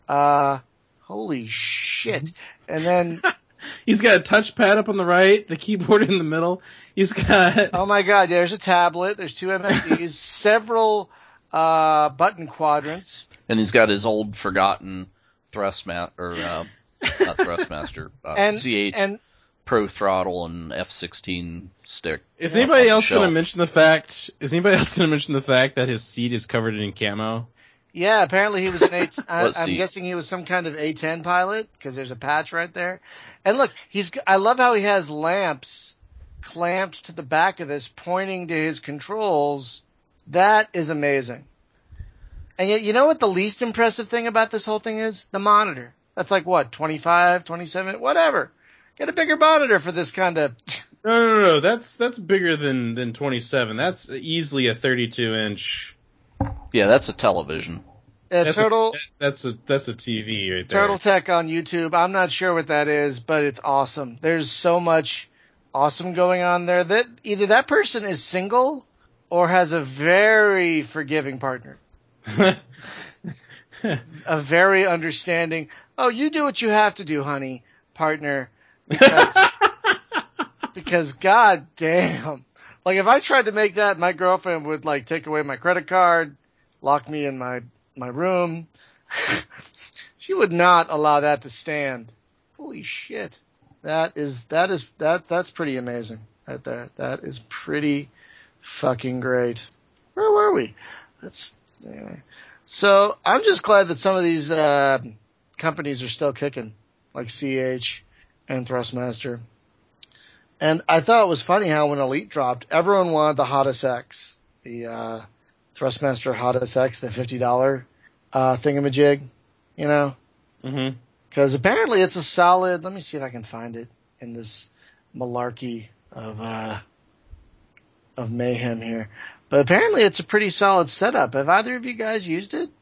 holy shit, and then he's got a touchpad up on the right, the keyboard in the middle, he's got oh my god, there's a tablet, there's two MFDs, several button quadrants, and he's got his old forgotten Thrustmaster, not Thrustmaster, CH and Pro Throttle and F16 stick. Is anybody else going to mention the fact? That his seat is covered in camo? Yeah, apparently he was an I'm guessing he was some kind of A-10 pilot because there's a patch right there. And look, I love how he has lamps clamped to the back of this, pointing to his controls. That is amazing. And yet, you know what the least impressive thing about this whole thing is? The monitor. That's like what, 25, 27, whatever. Get a bigger monitor for this kind of... No. That's bigger than 27. That's easily a 32-inch. Yeah, that's a television. That's a TV right there. Turtle Tech on YouTube. I'm not sure what that is, but it's awesome. There's so much awesome going on there that either that person is single or has a very forgiving partner. A very understanding, oh, you do what you have to do, honey, partner. Because god damn. Like if I tried to make that, my girlfriend would like take away my credit card, lock me in my room. She would not allow that to stand. Holy shit. That's pretty amazing right there. That is pretty fucking great. Where were we? Anyway. So I'm just glad that some of these companies are still kicking, like CH and Thrustmaster. And I thought it was funny how when Elite dropped, everyone wanted the Hottest X, the Thrustmaster Hottest X, the $50 thingamajig, you know? Mm-hmm. Because apparently it's a solid. Let me see if I can find it in this malarkey of mayhem here. But apparently it's a pretty solid setup. Have either of you guys used it?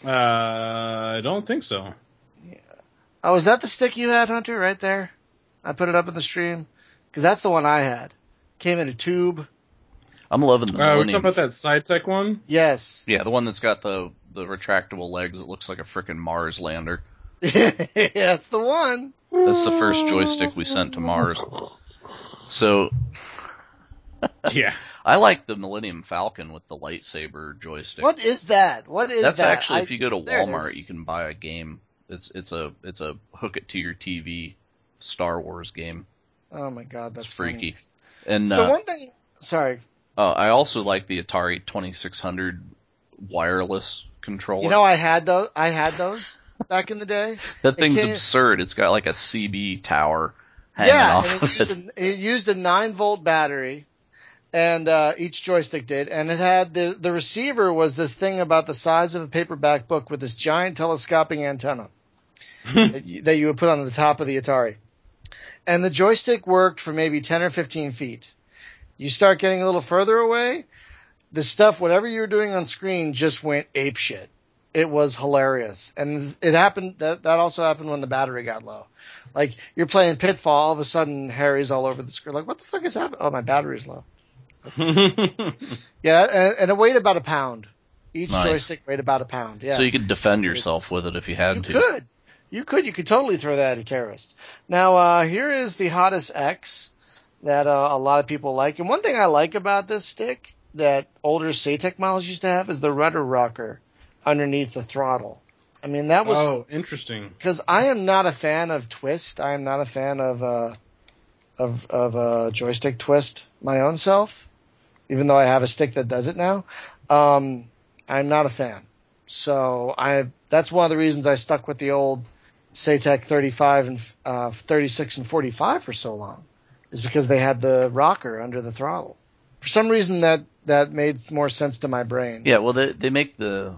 I don't think so. Yeah. Oh, is that the stick you had, Hunter, right there? I put it up in the stream. Because that's the one I had. Came in a tube. I'm loving the We're talking about that SideTech one? Yes. Yeah, the one that's got the retractable legs. It looks like a frickin' Mars lander. That's the one. That's the first joystick we sent to Mars. So, yeah. I like the Millennium Falcon with the lightsaber joystick. What is that? That's actually, if you go to Walmart, you can buy a game. It's a hook it to your TV Star Wars game. Oh my god, that's it's freaky. Funny. And so one thing, sorry. I also like the Atari 2600 wireless controller. You know, I had those back in the day. That thing's absurd. It's got like a CB tower hanging off of it. It used a 9-volt battery, and each joystick did, and it had the receiver was this thing about the size of a paperback book with this giant telescoping antenna that you would put on the top of the Atari. And the joystick worked for maybe 10 or 15 feet. You start getting a little further away, the stuff, whatever you were doing on screen, just went apeshit. It was hilarious. And it happened, that also happened when the battery got low. Like, you're playing Pitfall, all of a sudden Harry's all over the screen. Like, what the fuck is happening? Oh, my battery's low. Yeah, and it weighed about a pound. Each joystick weighed about a pound. Yeah. So you could defend yourself with it if you had to. You could totally throw that at a terrorist. Now, here is the Hottest X that a lot of people like. And one thing I like about this stick that older SATEC models used to have is the rudder rocker underneath the throttle. I mean, that was... Oh, interesting. Because I am not a fan of twist. I am not a fan of joystick twist my own self, even though I have a stick that does it now. I'm not a fan. So that's one of the reasons I stuck with the old SATEC 35 and 36 and 45 for so long, is because they had the rocker under the throttle. For some reason that made more sense to my brain. Yeah, well they make there's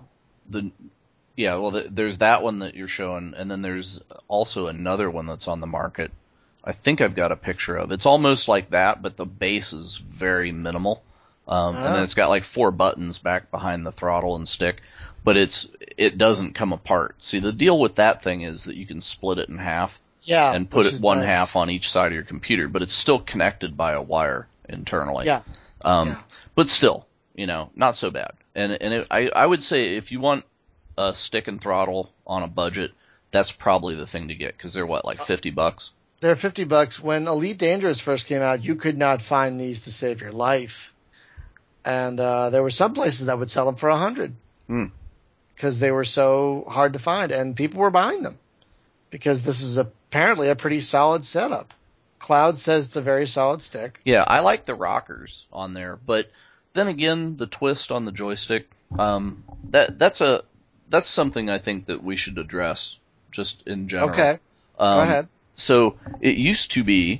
that one that you're showing, and then there's also another one that's on the market. I think I've got a picture of. It's almost like that, but the base is very minimal. And then it's got like 4 buttons back behind the throttle and stick. But it doesn't come apart. See, the deal with that thing is that you can split it in half and put it one half on each side of your computer, but it's still connected by a wire internally. Yeah. But still, not so bad. And I would say if you want a stick and throttle on a budget, that's probably the thing to get, because they're like $50? They're $50. When Elite Dangerous first came out, you could not find these to save your life. And there were some places that would sell them for $100. Because they were so hard to find, and people were buying them because this is apparently a pretty solid setup. Cloud says it's a very solid stick. Yeah, I like the rockers on there, but then again, the twist on the joystick, that's something I think that we should address just in general. Okay, go ahead. So it used to be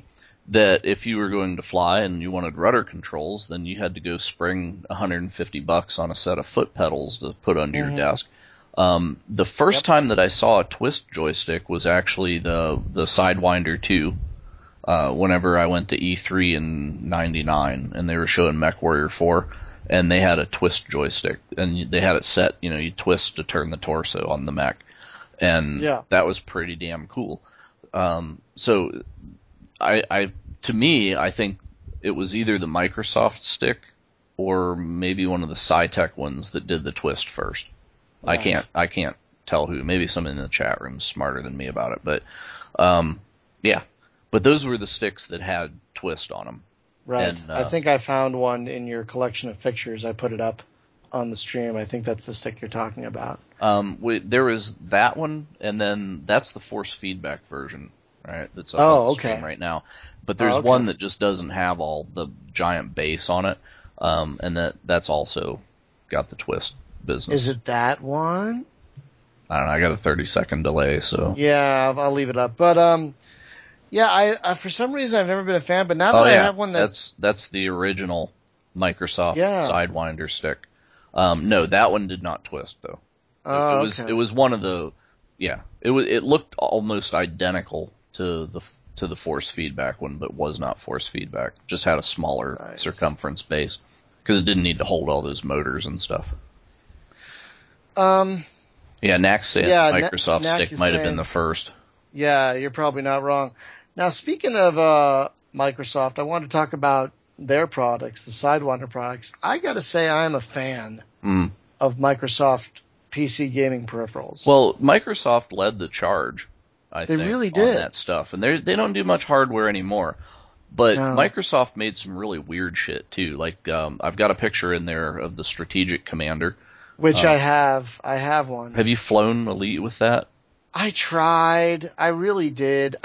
that if you were going to fly and you wanted rudder controls, then you had to go spring $150 on a set of foot pedals to put under your desk. The first time that I saw a twist joystick was actually the Sidewinder 2. Whenever I went to E3 in '99, and they were showing MechWarrior 4, and they had a twist joystick, and they had it set, you twist to turn the torso on the mech, and that was pretty damn cool. So to me, I think it was either the Microsoft stick or maybe one of the Sci-Tech ones that did the twist first. Right. I can't tell who. Maybe someone in the chat room's smarter than me about it, but yeah. But those were the sticks that had twist on them. Right. And, I think I found one in your collection of pictures. I put it up on the stream. I think that's the stick you're talking about. There was that one, and then that's the force feedback version, right? That's up on the stream right now. But there's one that just doesn't have all the giant base on it, and that's also got the twist business. Is it that one? I don't know. I got a 30-second delay, so. Yeah, I'll leave it up. But, yeah, I for some reason I've never been a fan, but now that I have one that's the original Microsoft Sidewinder stick. No, that one did not twist though. It was one of the it looked almost identical to the force feedback one, but was not force feedback. Just had a smaller circumference base because it didn't need to hold all those motors and stuff. Nax said Microsoft stick might have been the first. Yeah, you're probably not wrong. Now, speaking of Microsoft, I want to talk about their products, the Sidewinder products. I got to say I'm a fan of Microsoft PC gaming peripherals. Well, Microsoft led the charge, I think, really did. On that stuff. And they don't do much hardware anymore. But Microsoft made some really weird shit, too. Like, I've got a picture in there of the Strategic Commander. Which I have. I have one. Have you flown Elite with that? I tried. I really did.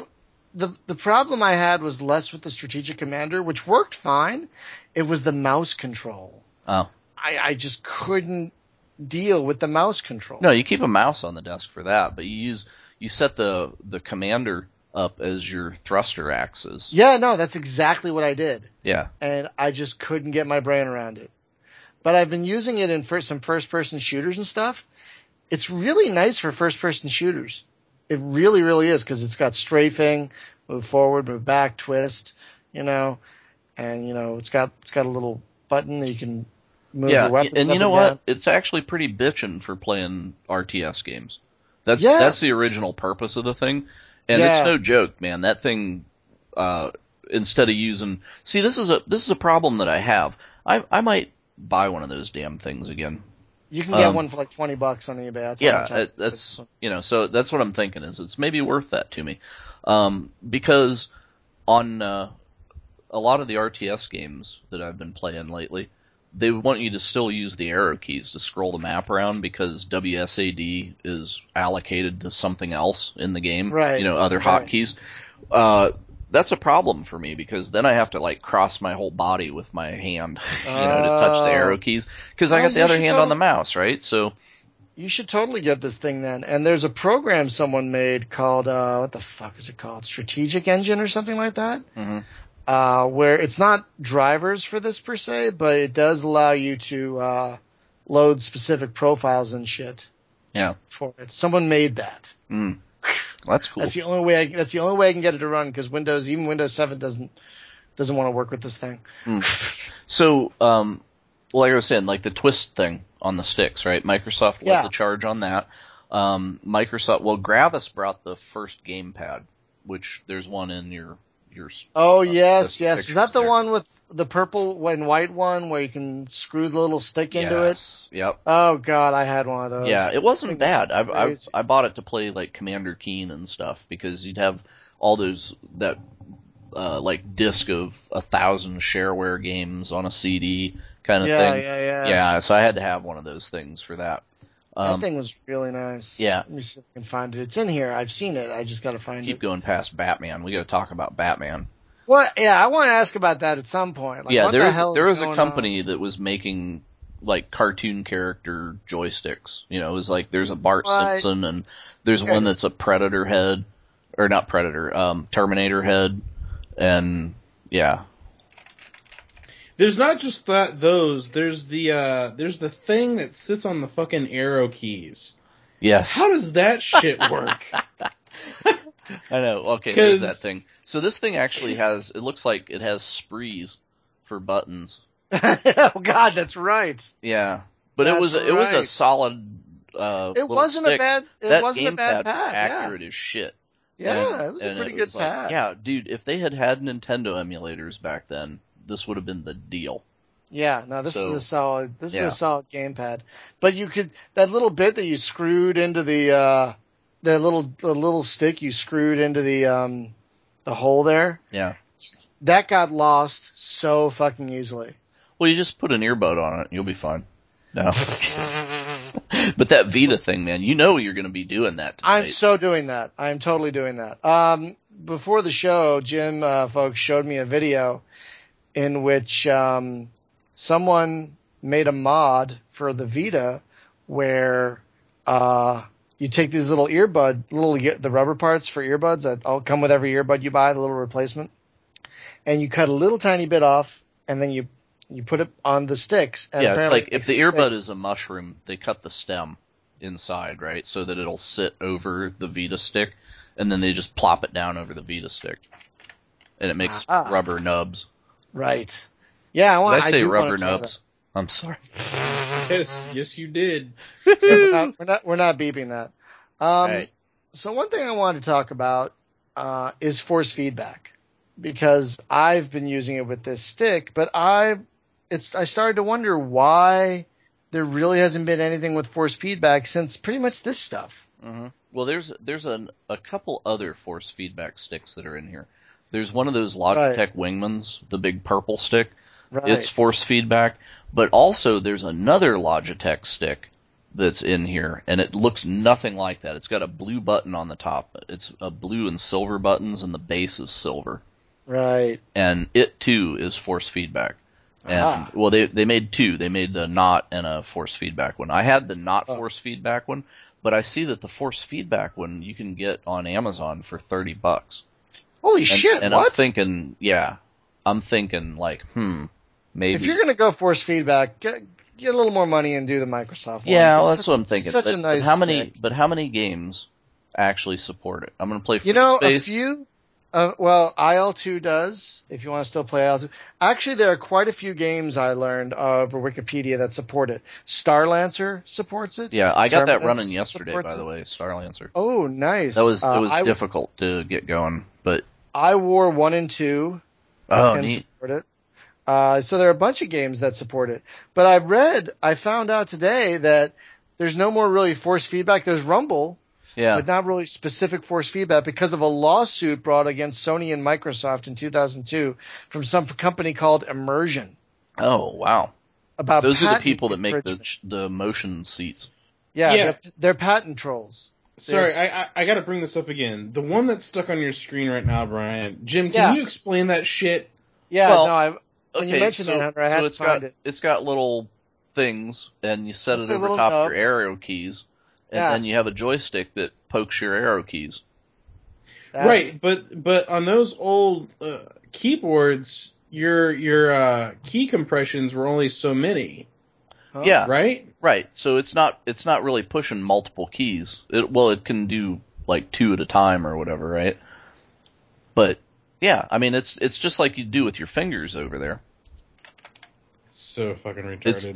The problem I had was less with the Strategic Commander, which worked fine. It was the mouse control. Oh. I just couldn't deal with the mouse control. No, you keep a mouse on the desk for that, but you set the commander up as your thruster axis. Yeah, no, that's exactly what I did. Yeah. And I just couldn't get my brain around it. But I've been using it in some first-person shooters and stuff. It's really nice for first-person shooters. It really, really is, because it's got strafing, move forward, move back, twist, and it's got a little button that you can move your weapons and up you know and what? down. It's actually pretty bitchin' for playing RTS games. That's the original purpose of the thing, and it's no joke, man. That thing, instead of using, this is a problem that I have. I might buy one of those damn things again. You can get one for like $20 on eBay. That's so that's what I'm thinking is it's maybe worth that to me, because on a lot of the RTS games that I've been playing lately, they want you to still use the arrow keys to scroll the map around because WSAD is allocated to something else in the game, right? Other hotkeys. That's a problem for me because then I have to like cross my whole body with my hand, to touch the arrow keys because I got the other hand on the mouse, right? So you should totally get this thing then. And there's a program someone made called what the fuck is it called? Strategic Engine or something like that. Mm-hmm. Where it's not drivers for this per se, but it does allow you to load specific profiles and shit. Yeah. For it. Someone made that. That's cool. That's the only way I can get it to run because even Windows 7 doesn't want to work with this thing. So, like I was saying, like the twist thing on the sticks, right? Microsoft led the charge on that. Gravis brought the first gamepad, which there's one in your. Oh yes. Is that the one with the purple and white one where you can screw the little stick into it? Yep. Oh god, I had one of those. Yeah, it wasn't bad. I bought it to play like Commander Keen and stuff because you'd have all those like disc of 1,000 shareware games on a CD kind of thing. Yeah. So I had to have one of those things for that. That thing was really nice. Yeah. Let me see if I can find it. It's in here. I've seen it. I just got to find it. Keep going past Batman. We got to talk about Batman. Well, yeah, I want to ask about that at some point. Like, there was a company that was making like cartoon character joysticks. It was like there's a Bart Simpson and there's one that's a Predator head, or not Predator, Terminator head. And yeah. There's not just those. There's the thing that sits on the fucking arrow keys. Yes. How does that shit work? I know. Okay, there's that thing. So this thing actually it looks like it has sprees for buttons. Oh God, that's right. Yeah. But it was a solid, it wasn't stick. It wasn't a bad pad. Was accurate as shit. Yeah, it was a pretty good pad. Yeah, dude, if they had Nintendo emulators back then, this would have been the deal. Yeah, no, this is a solid gamepad. But that little bit that you screwed into the little stick you screwed into the hole there. Yeah. That got lost so fucking easily. Well, you just put an earbud on it, and you'll be fine. No. But that Vita thing, man, you know you're going to be doing that tonight. I'm so doing that. I'm totally doing that. Before the show, Jim, folks, showed me a video in which someone made a mod for the Vita where you take these little the rubber parts for earbuds that all come with every earbud you buy, the little replacement, and you cut a little tiny bit off, and then you put it on the sticks. And yeah, it's like if the earbud is a mushroom, they cut the stem inside, right, so that it'll sit over the Vita stick, and then they just plop it down over the Vita stick, and it makes rubber nubs. Right. Yeah, I say rubber nubs? I'm sorry. Yes, you did. Yeah, we're not beeping that. Right. So one thing I wanted to talk about is force feedback, because I've been using it with this stick, but I started to wonder why there really hasn't been anything with force feedback since pretty much this stuff. Mm-hmm. Well, there's a couple other force feedback sticks that are in here. There's one of those Logitech Wingmans, the big purple stick. Right. It's force feedback. But also there's another Logitech stick that's in here, and it looks nothing like that. It's got a blue button on the top. It's a blue and silver buttons, and the base is silver. Right. And it, too, is force feedback. And, well, they made two. They made the not and a force feedback one. I had the not force feedback one, but I see that the force feedback one you can get on Amazon for $30. Holy shit, and what? I'm thinking like, maybe. If you're going to go force feedback, get a little more money and do the Microsoft one. Yeah, well, that's what I'm thinking. Such a nice but how many games actually support it? I'm going to play Free a Space. few. Well, IL2 does, if you want to still play IL2. Actually, there are quite a few games I learned over Wikipedia that support it. Starlancer supports it. Yeah, I got that running yesterday, by the way, Starlancer. Oh, nice. It was difficult to get going, but iWar 1 and 2 can support it. So there are a bunch of games that support it. But I found out today that there's no more really force feedback. There's Rumble. Yeah. But not really specific force feedback because of a lawsuit brought against Sony and Microsoft in 2002 from some company called Immersion. Oh, wow. About those are the people that make the motion seats. Yeah. They're patent trolls. Sorry, I got to bring this up again. The one that's stuck on your screen right now, Brian. Jim, can you explain that shit? Yeah, when you mentioned that, Hunter, I had to find it. It's got little things, and you set it over top of your arrow keys. And then you have a joystick that pokes your arrow keys. Right, but on those old keyboards, your key compressions were only so many. Huh? Yeah, right. So it's not really pushing multiple keys. It can do like 2 at a time or whatever, right? But yeah, I mean it's just like you do with your fingers over there. So fucking retarded.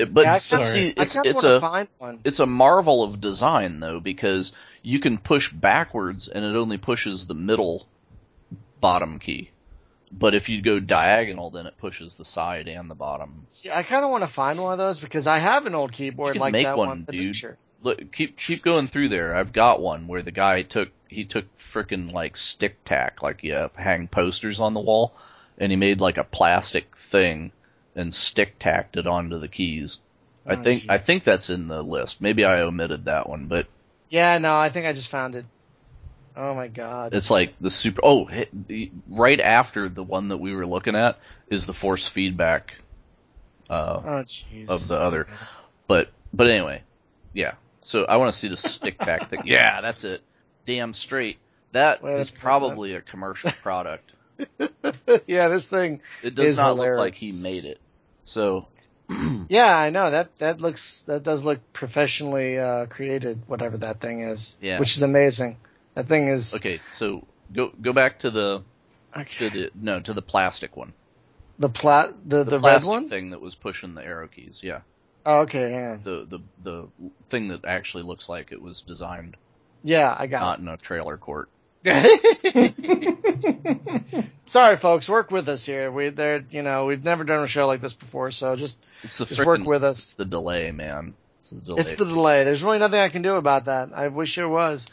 It's a marvel of design though, because you can push backwards and it only pushes the middle bottom key. But if you go diagonal, then it pushes the side and the bottom. See, I kind of want to find one of those because I have an old keyboard like that one. Dude. Look, keep going through there. I've got one where the guy took frickin' like stick tack, like you hang posters on the wall, and he made like a plastic thing and stick tacked it onto the keys. I think that's in the list. Maybe I omitted that one, but yeah, no, I think I just found it. Oh my god! It's like the right after the one that we were looking at is the force feedback of the other. But anyway, yeah. So I want to see the stick tack thing. Yeah, that's it. Damn straight. That is probably a commercial product. Yeah, this thing It does is not hilarious. look like he made it. So Yeah, I know that does look professionally created, whatever that thing is. Yeah. Which is amazing. That thing is okay. So go back to the okay. to the plastic one. The red plastic one? thing that was pushing the arrow keys. Yeah. Oh, okay, hang on. The thing that actually looks like it was designed. Yeah, I got not in a trailer court. Sorry, folks, work with us here. We've never done a show like this before, so just work with us. It's the delay, man. It's the delay. There's really nothing I can do about that. I wish there was.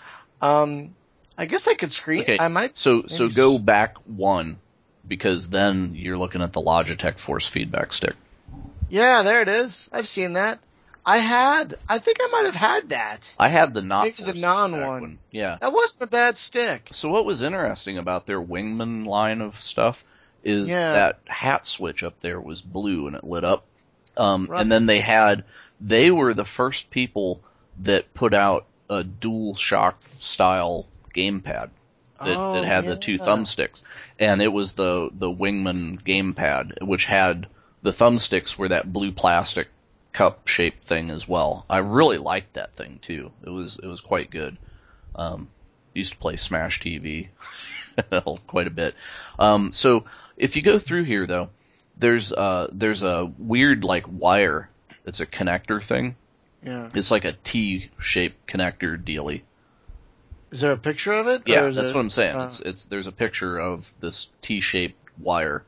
I guess I could screen. Okay. I might. So go back one, because then you're looking at the Logitech Force feedback stick. Yeah, there it is. I've seen that. I think I might have had that. I had the not maybe the non one. Yeah. That wasn't a bad stick. So what was interesting about their Wingman line of stuff is that hat switch up there was blue and it lit up. Right. And then they were the first people that put out a dual shock style gamepad that had the two thumbsticks. And it was the Wingman gamepad, which had the thumbsticks were that blue plastic cup shaped thing as well. I really liked that thing too. It was quite good. Used to play Smash TV quite a bit. So if you go through here though, there's a weird like wire. It's a connector thing. Yeah. It's like a T-shaped connector dealie. Is there a picture of it? Yeah, that's what I'm saying. There's a picture of this T-shaped wire.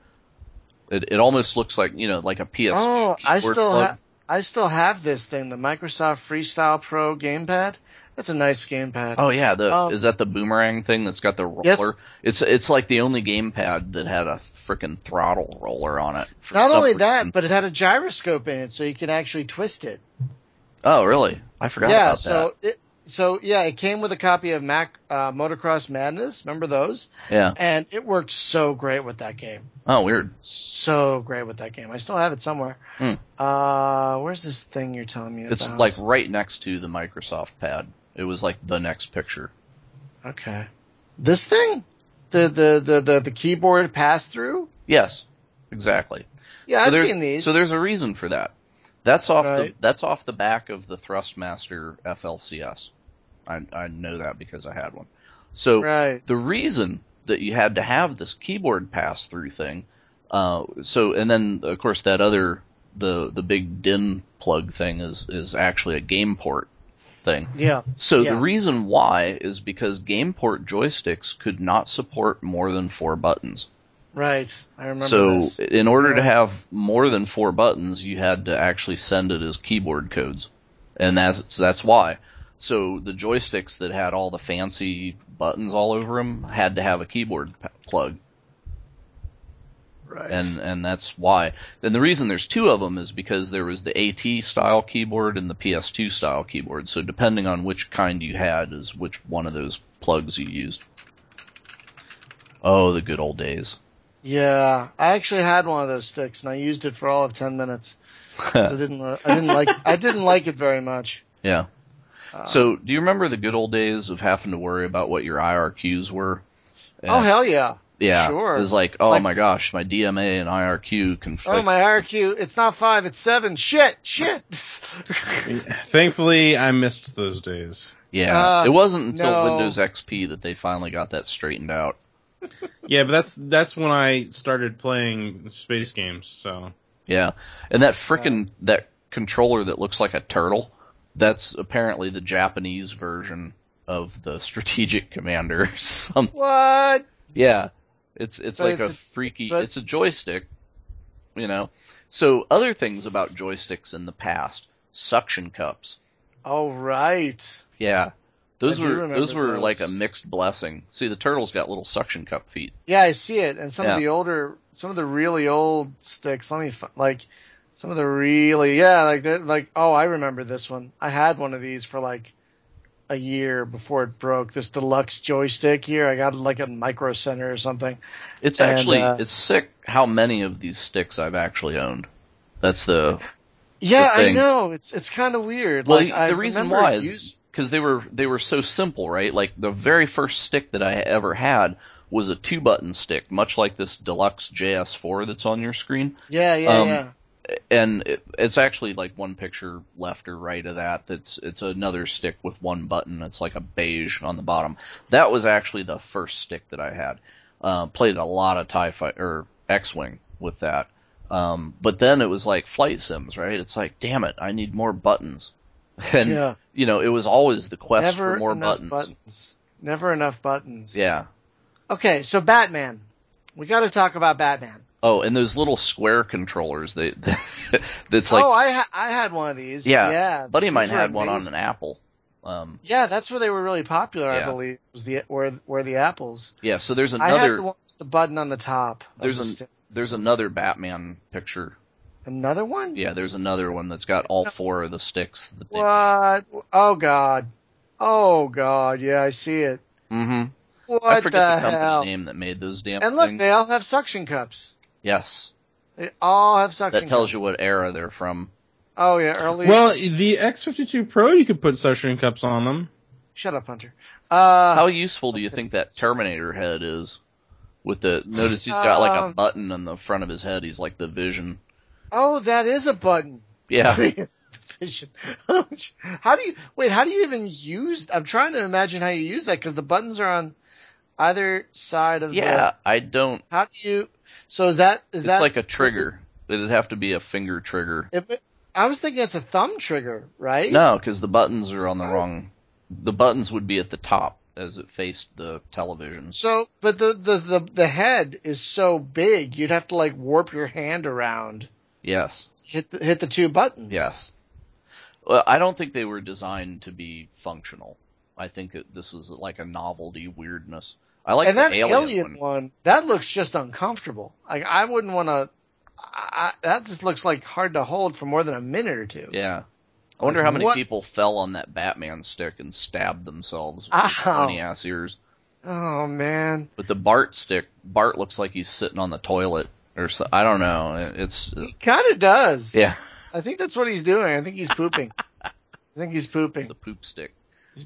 It almost looks like, like a PS2 keyboard plug. I still have this thing, the Microsoft Freestyle Pro gamepad. That's a nice gamepad. Oh yeah, is that the boomerang thing that's got the roller? Yes. It's like the only gamepad that had a frickin' throttle roller on it. Not only that, but it had a gyroscope in it, so you could actually twist it. Oh really? I forgot about that. It came with a copy of Mac Motocross Madness. Remember those? Yeah. And it worked so great with that game. Oh, weird. So great with that game. I still have it somewhere. Where's this thing you're telling me about? It's like right next to the Microsoft pad. It was like the next picture. Okay. This thing? The keyboard pass through? Yes. Exactly. Yeah, I've seen these. So there's a reason for that. That's off the back of the Thrustmaster FLCS. I know that because I had one. So the reason that you had to have this keyboard pass through thing, and then of course that other the big DIN plug thing is actually a game port thing. Yeah. So the reason why is because game port joysticks could not support more than 4 buttons. Right, I remember this. So in order to have more than 4 buttons, you had to actually send it as keyboard codes. And that's why. So the joysticks that had all the fancy buttons all over them had to have a keyboard plug. Right. And that's why. And the reason there's 2 of them is because there was the AT style keyboard and the PS2 style keyboard. So depending on which kind you had is which one of those plugs you used. Oh, the good old days. Yeah, I actually had one of those sticks, and I used it for all of 10 minutes. So I didn't like it very much. Yeah. So, do you remember the good old days of having to worry about what your IRQs were? Oh hell yeah! Yeah, sure. It was like, my gosh, my DMA and IRQ conflict. Oh, my IRQ, it's not 5, it's 7. Shit. Thankfully, I missed those days. Yeah, it wasn't until Windows XP that they finally got that straightened out. Yeah, but that's when I started playing space games, so. Yeah. And that that controller that looks like a turtle, that's apparently the Japanese version of the Strategic Commander. What? Yeah. It's like a freaky, it's a joystick, So other things about joysticks in the past, suction cups. Oh, right. Yeah. Those were like a mixed blessing. See, the turtle's got little suction cup feet. Yeah, I see it. And some of the really old sticks, I remember this one. I had one of these for like a year before it broke. This deluxe joystick here, I got like a Micro Center or something. It's it's sick how many of these sticks I've actually owned. That's the I know. It's kind of weird. Well, the reason why is because they were so simple, right? Like the very first stick that I ever had was a 2-button stick, much like this deluxe JS4 that's on your screen. Yeah. And it's actually like one picture left or right of that. It's another stick with one button. It's like a beige on the bottom. That was actually the first stick that I had. Played a lot of TIE Fighter or X-Wing with that. But then it was like flight sims, right? It's like, damn it, I need more buttons. And it was always the quest for more buttons. Never enough buttons. Yeah. Okay, so Batman. We got to talk about Batman. Oh, and those little square controllers, that's like... Oh, I had one of these. Yeah. Buddy of mine had one on an Apple. Yeah, that's where they were really popular, I believe, was where the Apples. Yeah, so there's another... I had the one with the button on the top. There's another Batman picture. Another one? Yeah, there's another one that's got all 4 of the sticks. What? Oh, God. Yeah, I see it. Mm-hmm. What I forget the company hell? name that made those damn And look, things. they all have suction cups. Yes. They all have suction cups. That tells you what era they're from. Oh, yeah, early. Well, the X-52 Pro, you could put suction cups on them. Shut up, Hunter. How useful do you think that Terminator head is? Notice he's got like a button on the front of his head. He's like the Vision. Oh, that is a button. Yeah. Vision. How do you even use? I'm trying to imagine how you use that because the buttons are on either side of I don't. How do you? So is that? It's like a trigger. It'd have to be a finger trigger. I was thinking it's a thumb trigger, right? No, because the buttons are on the wrong. The buttons would be at the top as it faced the television. So, but the head is so big, you'd have to like warp your hand around. Yes. Hit the 2 buttons. Yes. Well, I don't think they were designed to be functional. I think that this is like a novelty weirdness. I like the alien one. That looks just uncomfortable. Like I wouldn't want to. That just looks like hard to hold for more than a minute or two. Yeah. I wonder how many people fell on that Batman stick and stabbed themselves with funny ass ears. Oh man! But the Bart stick, Bart looks like he's sitting on the toilet or so. I don't know. He kind of does. Yeah. I think that's what he's doing. I think he's pooping. It's the poop stick.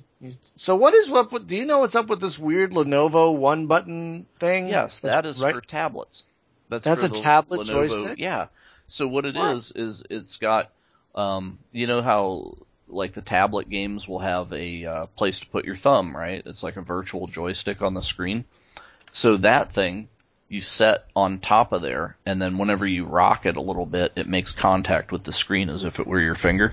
So do you know what's up with this weird Lenovo 1-button thing? Yes, that is for tablets. That's a tablet Lenovo, joystick? Yeah. So what it is it's got, you know how like the tablet games will have a place to put your thumb, right? It's like a virtual joystick on the screen. So that thing you set on top of there, and then whenever you rock it a little bit, it makes contact with the screen as if it were your finger.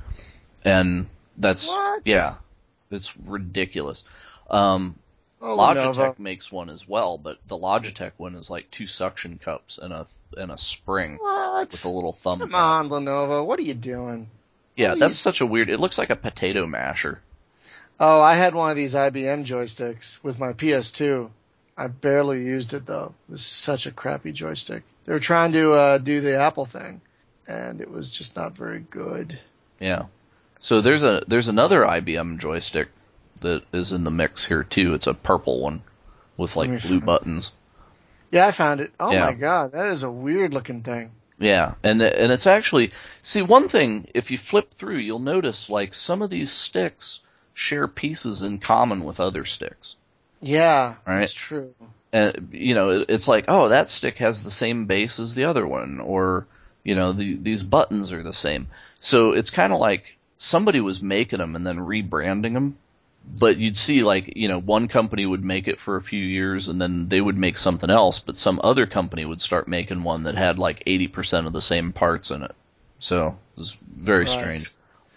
And that's, yeah, it's ridiculous. Logitech Lenovo makes one as well, but the Logitech one is like 2 suction cups and a spring with a little thumb. Come on, Lenovo, what are you doing? Yeah, that's such a weird. It looks like a potato masher. Oh, I had one of these IBM joysticks with my PS2. I barely used it though. It was such a crappy joystick. They were trying to do the Apple thing, and it was just not very good. Yeah. So there's another IBM joystick that is in the mix here too. It's a purple one with like blue buttons. Yeah, I found it. Oh my god, that is a weird looking thing. Yeah, and it's actually, see, one thing, if you flip through, you'll notice like some of these sticks share pieces in common with other sticks. Yeah, right? That's true. And it's like, oh, that stick has the same base as the other one, or these buttons are the same. So it's kind of like somebody was making them and then rebranding them. But you'd see like, one company would make it for a few years and then they would make something else, but some other company would start making one that had like 80% of the same parts in it. So it was very strange.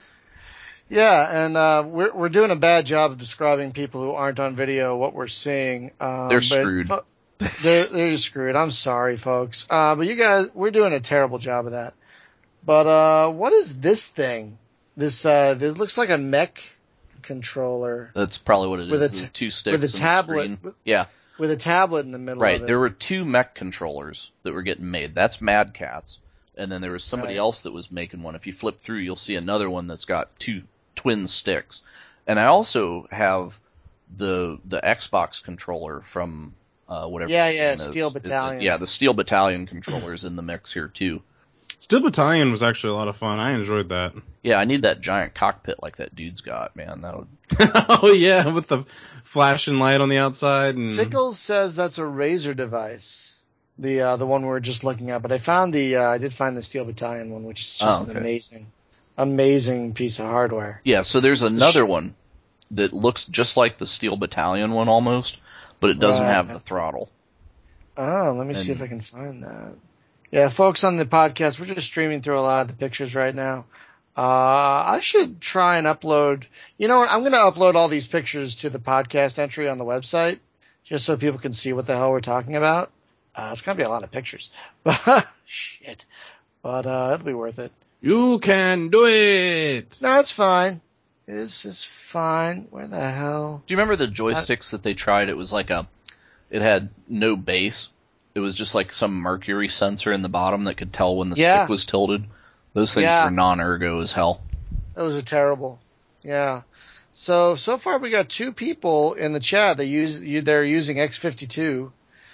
Yeah, and we're doing a bad job of describing people who aren't on video what we're seeing. They're screwed. They're screwed. I'm sorry, folks. But you guys, we're doing a terrible job of that. But what is this thing? This looks like a mech controller. That's probably what it is. 2 sticks with a tablet. Yeah. With a tablet in the middle right. of it. There were 2 mech controllers that were getting made. That's Mad Catz. And then there was somebody else that was making one. If you flip through, you'll see another one that's got 2 twin sticks. And I also have the Xbox controller from whatever. Yeah, Steel Battalion. The Steel Battalion controller's in the mix here too. Steel Battalion was actually a lot of fun. I enjoyed that. Yeah, I need that giant cockpit like that dude's got, man. That would. Oh yeah, with the flashing light on the outside. And... Tickles says that's a Razer device. The one we're just looking at, but I did find the Steel Battalion one, which is just an amazing piece of hardware. Yeah, so there's another one that looks just like the Steel Battalion one almost, but it doesn't have the throttle. Oh, let me see if I can find that. Yeah, folks on the podcast, we're just streaming through a lot of the pictures right now. I should try and upload, you know what, I'm going to upload all these pictures to the podcast entry on the website, just so people can see what the hell we're talking about. It's going to be a lot of pictures. Shit. But, it'll be worth it. You can do it! No, it's fine. This is fine. Where the hell? Do you remember the joysticks that they tried? It was like it had no base. It was just like some mercury sensor in the bottom that could tell when the stick was tilted. Those things were non-ergo as hell. Those are terrible. Yeah. So far we got 2 people in the chat that they're using X52.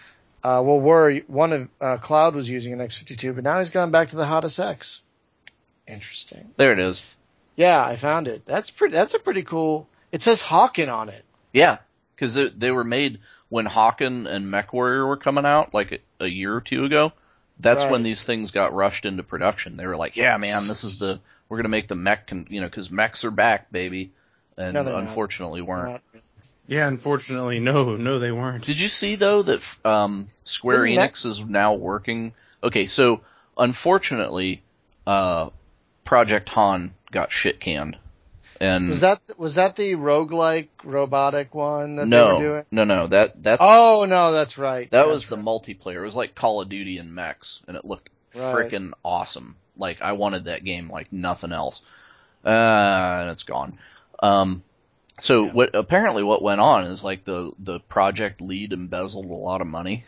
One of Cloud was using an X52, but now he's gone back to the Hottest X. Interesting. There it is. Yeah, I found it. That's a pretty cool. It says Hawken on it. Yeah, because they were made when Hawken and MechWarrior were coming out, like a year or 2 ago. That's when these things got rushed into production. They were like, "Yeah, man, we're gonna make the mech, because mechs are back, baby." And unfortunately, weren't. Yeah, unfortunately, no, they weren't. Did you see though that Square Enix is now working? Okay, so unfortunately, Project Han got shit canned. And was that the roguelike robotic one that they were doing? No, that's Oh no, that's right. That was the multiplayer. It was like Call of Duty and mechs, and it looked freaking awesome. Like I wanted that game like nothing else. And it's gone. What went on is like the project lead embezzled a lot of money.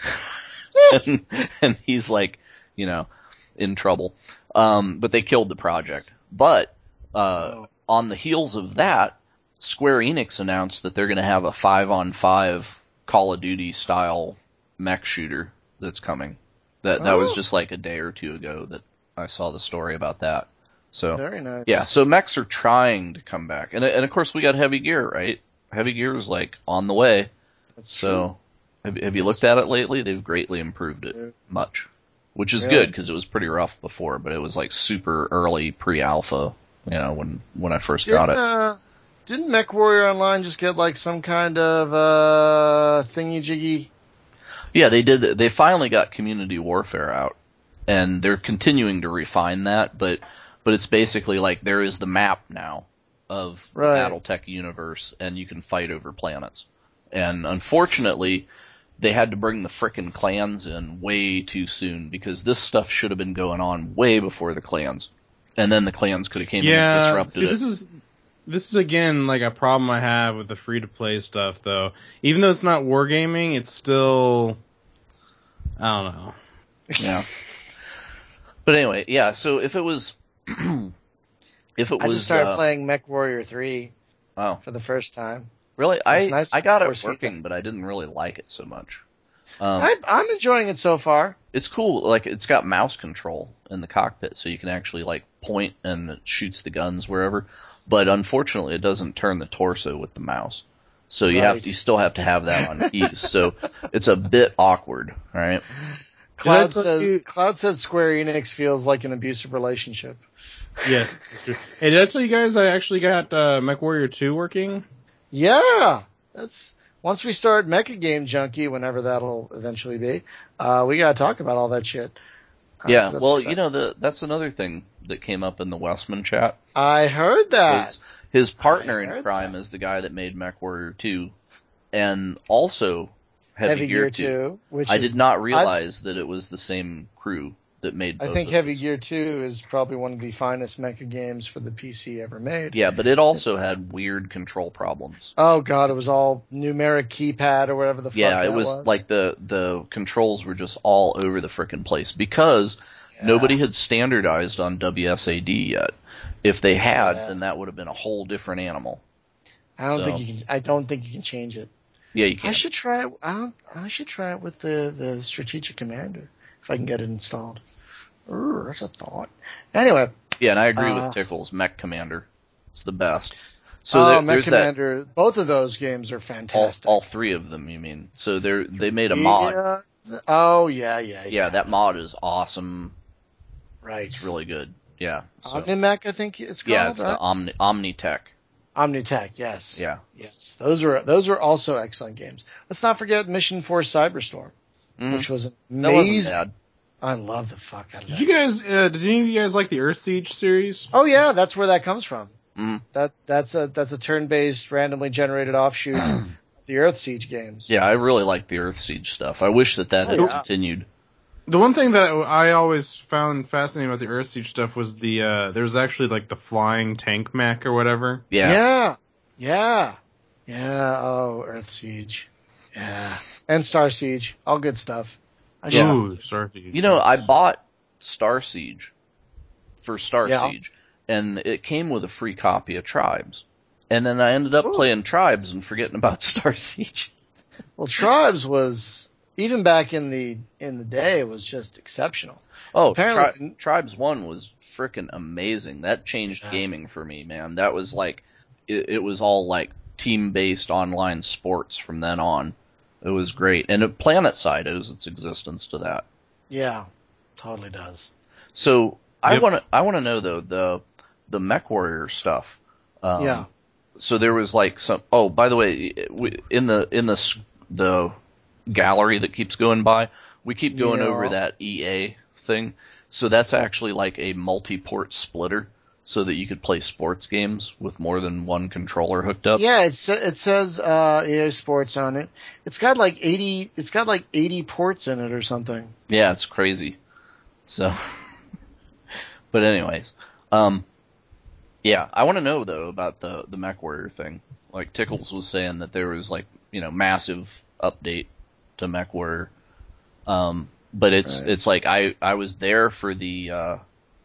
and he's like, in trouble. But they killed the project. But on the heels of that, Square Enix announced that they're going to have a 5-on-5 Call of Duty style mech shooter that's coming. That was just like a day or 2 ago that I saw the story about that. So very nice. Yeah, so mechs are trying to come back, and of course we got Heavy Gear, right? Heavy Gear is like on the way. That's so true. Have you looked at it lately? They've greatly improved it much, which is good because it was pretty rough before, but it was like super early pre-alpha. When I first got it. Didn't MechWarrior Online just get like some kind of thingy-jiggy? Yeah, they did. They finally got Community Warfare out, and they're continuing to refine that. But it's basically like there is the map now of the BattleTech universe, and you can fight over planets. And unfortunately, they had to bring the frickin' clans in way too soon because this stuff should have been going on way before the clans. And then the clans could have came in and disrupted it. This is again like a problem I have with the free-to-play stuff, though. Even though it's not wargaming, it's still... I don't know. Yeah. But anyway, yeah, so if it was... I just started playing MechWarrior 3 for the first time. Really? I got it working, but I didn't really like it so much. I'm enjoying it so far. It's cool. Like, it's got mouse control in the cockpit, so you can actually, like, point and it shoots the guns wherever. But unfortunately, it doesn't turn the torso with the mouse. So you still have to have that on keys. So it's a bit awkward, right? Cloud said Square Enix feels like an abusive relationship. Yes, it's true. Hey, did I tell you guys I actually got MechWarrior 2 working? Yeah, once we start Mecha Game Junkie, whenever that'll eventually be, we gotta talk about all that shit. Yeah, well, exciting. That's another thing that came up in the Westman chat. I heard that. His partner in crime is the guy that made MechWarrior 2, and also Heavy Gear 2. I did not realize that it was the same crew that made both. I think Heavy Gear 2 is probably one of the finest mecha games for the PC ever made. Yeah, but it also had weird control problems. Oh god, it was all numeric keypad or whatever the fuck that was. Yeah, it was like the controls were just all over the frickin' place because nobody had standardized on WSAD yet. If they had, then that would have been a whole different animal. I don't think you can change it. Yeah, you can. I should try it. I should try it with the Strategic Commander if I can get it installed. That's a thought. Anyway. Yeah, and I agree with Tickles. Mech Commander. It's the best. So Mech Commander, both of those games are fantastic. All three of them, you mean? So they made a mod. Oh, yeah. Yeah, that mod is awesome. Right. It's really good. Yeah. So. Omnimech, I think it's called. Yeah, it's right? the Omnitech. Omnitech, yes. Yeah. Yes. Those are also excellent games. Let's not forget Mission Force Cyberstorm, which was amazing. That wasn't bad. I love the fuck out of that. Did any of you guys like the Earthsiege series? Oh yeah, that's where that comes from. Mm-hmm. That's a turn-based, randomly generated offshoot of the Earthsiege games. Yeah, I really like the Earthsiege stuff. I wish that had continued. The one thing that I always found fascinating about the Earthsiege stuff was there's actually like the flying tank mech or whatever. Yeah. Oh, Earthsiege. Yeah. And Star Siege. All good stuff. Ooh, Star Siege. You know, I bought Star Siege for Star Siege, and it came with a free copy of Tribes. And then I ended up playing Tribes and forgetting about Star Siege. Well, Tribes was, even back in the day, was just exceptional. Oh, Tribes 1 was frickin' amazing. That changed gaming for me, man. That was like, it was all like team-based online sports from then on. It was great. And PlanetSide owes its existence to that. Yeah, totally does. So I want to know though the MechWarrior stuff. So there was like some. Oh, by the way, in the gallery that keeps going by, we keep going over that EA thing. So that's actually like a multi-port splitter, so that you could play sports games with more than one controller hooked up. Yeah, it says EA Sports on it. It's got like 80 ports in it or something. Yeah, it's crazy. So, but anyways, yeah, I want to know though about the MechWarrior thing. Like Tickles was saying that there was like, massive update to MechWarrior. But it's like I was there for the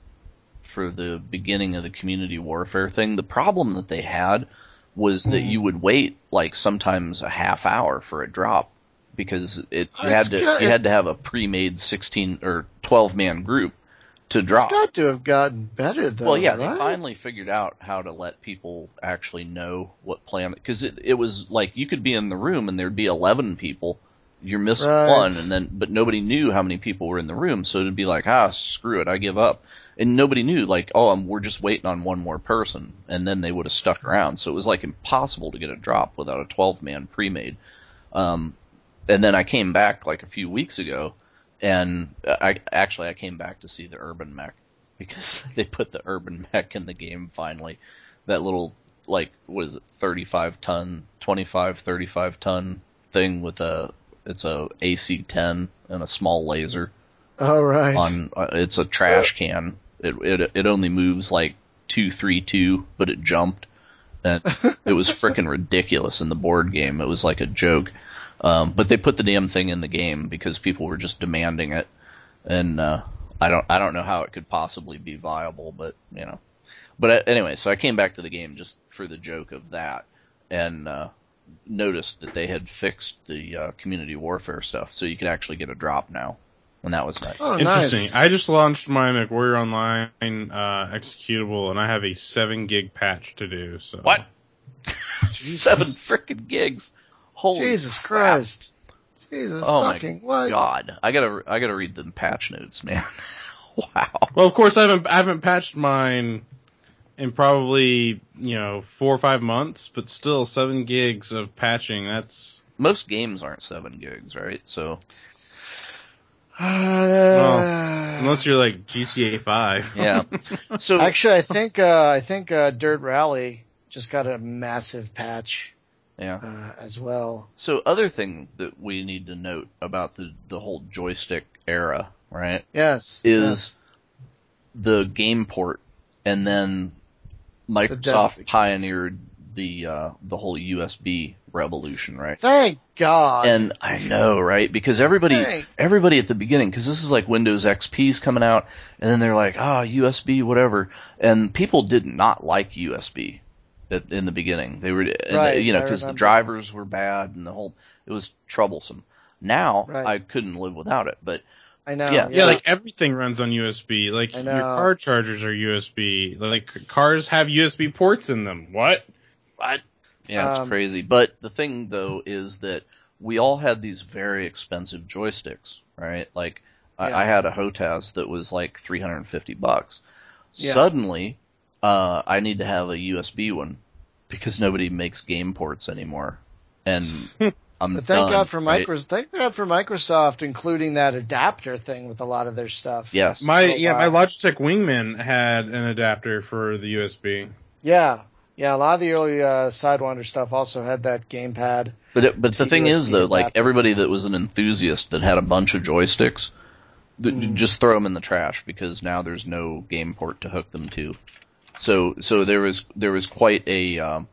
beginning of the community warfare thing. The problem that they had was that you would wait like sometimes a half hour for a drop, because you had to have a pre-made 16 or 12-man group to drop. It's got to have gotten better though. Well, yeah, right? They finally figured out how to let people actually know what planet, because it was like you could be in the room and there'd be 11 people. You're missing one, but nobody knew how many people were in the room, so it'd be like, screw it, I give up. And nobody knew, like, we're just waiting on one more person, and then they would have stuck around. So it was like impossible to get a drop without a 12-man pre-made. And then I came back like a few weeks ago, and I came back to see the Urban Mech, because they put the Urban Mech in the game finally. That little, like, what is it, 35 ton thing with it's a AC-10 and a small laser. Oh, right. It's a trash can. It only moves like 232, but it jumped. And it was frickin' ridiculous in the board game. It was like a joke. But they put the damn thing in the game because people were just demanding it. And I don't know how it could possibly be viable, but But anyway, so I came back to the game just for the joke of that, and noticed that they had fixed the community warfare stuff, so you could actually get a drop now, and that was nice. Oh, interesting. Nice. I just launched my MechWarrior Online executable, and I have a 7 gig patch to do. So what? 7 frickin' gigs! Holy Jesus crap. Christ! Jesus fucking what? God! I gotta read the patch notes, man. Wow. Well, of course, I haven't patched mine in probably 4 or 5 months, but still 7 gigs of patching. That's most games aren't 7 gigs, right? So, well, unless you're like GTA 5. Yeah. So actually, I think Dirt Rally just got a massive patch. Yeah. As well. So, other thing that we need to note about the whole joystick era, right? Yes. Is the game port, and then Microsoft pioneered the whole USB revolution, right? Thank God. And I know, right? Because everybody at the beginning, because this is like Windows XP's coming out, and then they're like, USB, whatever, and people did not like USB in the beginning. They were, because the drivers were bad and it was troublesome. Now I couldn't live without it, but I know. Yeah, like everything runs on USB. Like your car chargers are USB. Like cars have USB ports in them. What? Yeah, it's crazy. But the thing though is that we all had these very expensive joysticks, right? Like I had a HOTAS that was like $350. Yeah. Suddenly, I need to have a USB one because nobody makes game ports anymore, and I'm but thank done, God for right? Thank God for Microsoft including that adapter thing with a lot of their stuff. Yes. My Logitech Wingman had an adapter for the USB. Yeah. Yeah, a lot of the early Sidewinder stuff also had that gamepad. But the thing is, though, like everybody that was an enthusiast that had a bunch of joysticks, just throw them in the trash because now there's no game port to hook them to. So there was quite a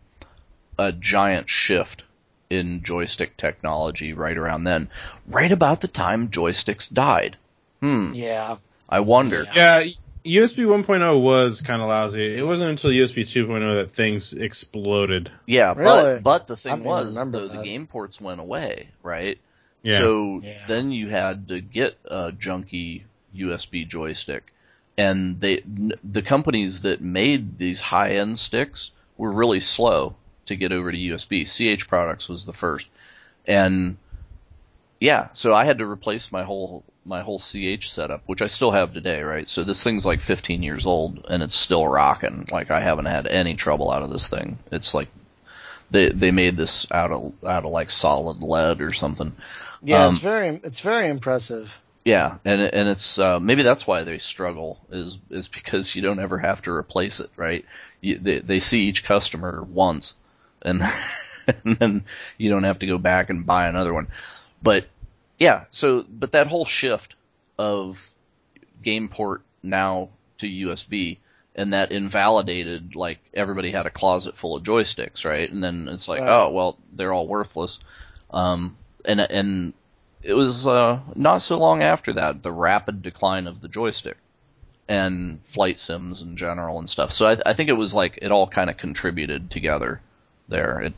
giant shift in joystick technology right around then, right about the time joysticks died. Yeah. I wonder. Yeah. USB 1.0 was kind of lousy. It wasn't until USB 2.0 that things exploded. Yeah, really? but the thing was, though, the game ports went away, right? Yeah. So then you had to get a junky USB joystick, and the companies that made these high-end sticks were really slow to get over to USB. CH Products was the first, and yeah, so I had to replace my whole CH setup, which I still have today, right? So this thing's like 15 years old and it's still rocking. Like I haven't had any trouble out of this thing. It's like they made this out of like solid lead or something. Yeah, it's very impressive. Yeah, and it's maybe that's why they struggle is because you don't ever have to replace it, right? They see each customer once, and and then you don't have to go back and buy another one. But yeah, but that whole shift of game port now to USB, and that invalidated, like, everybody had a closet full of joysticks, right? And then it's like, oh, well, they're all worthless. And it was not so long after that, the rapid decline of the joystick and flight sims in general and stuff. So I think it was like it all kind of contributed together there.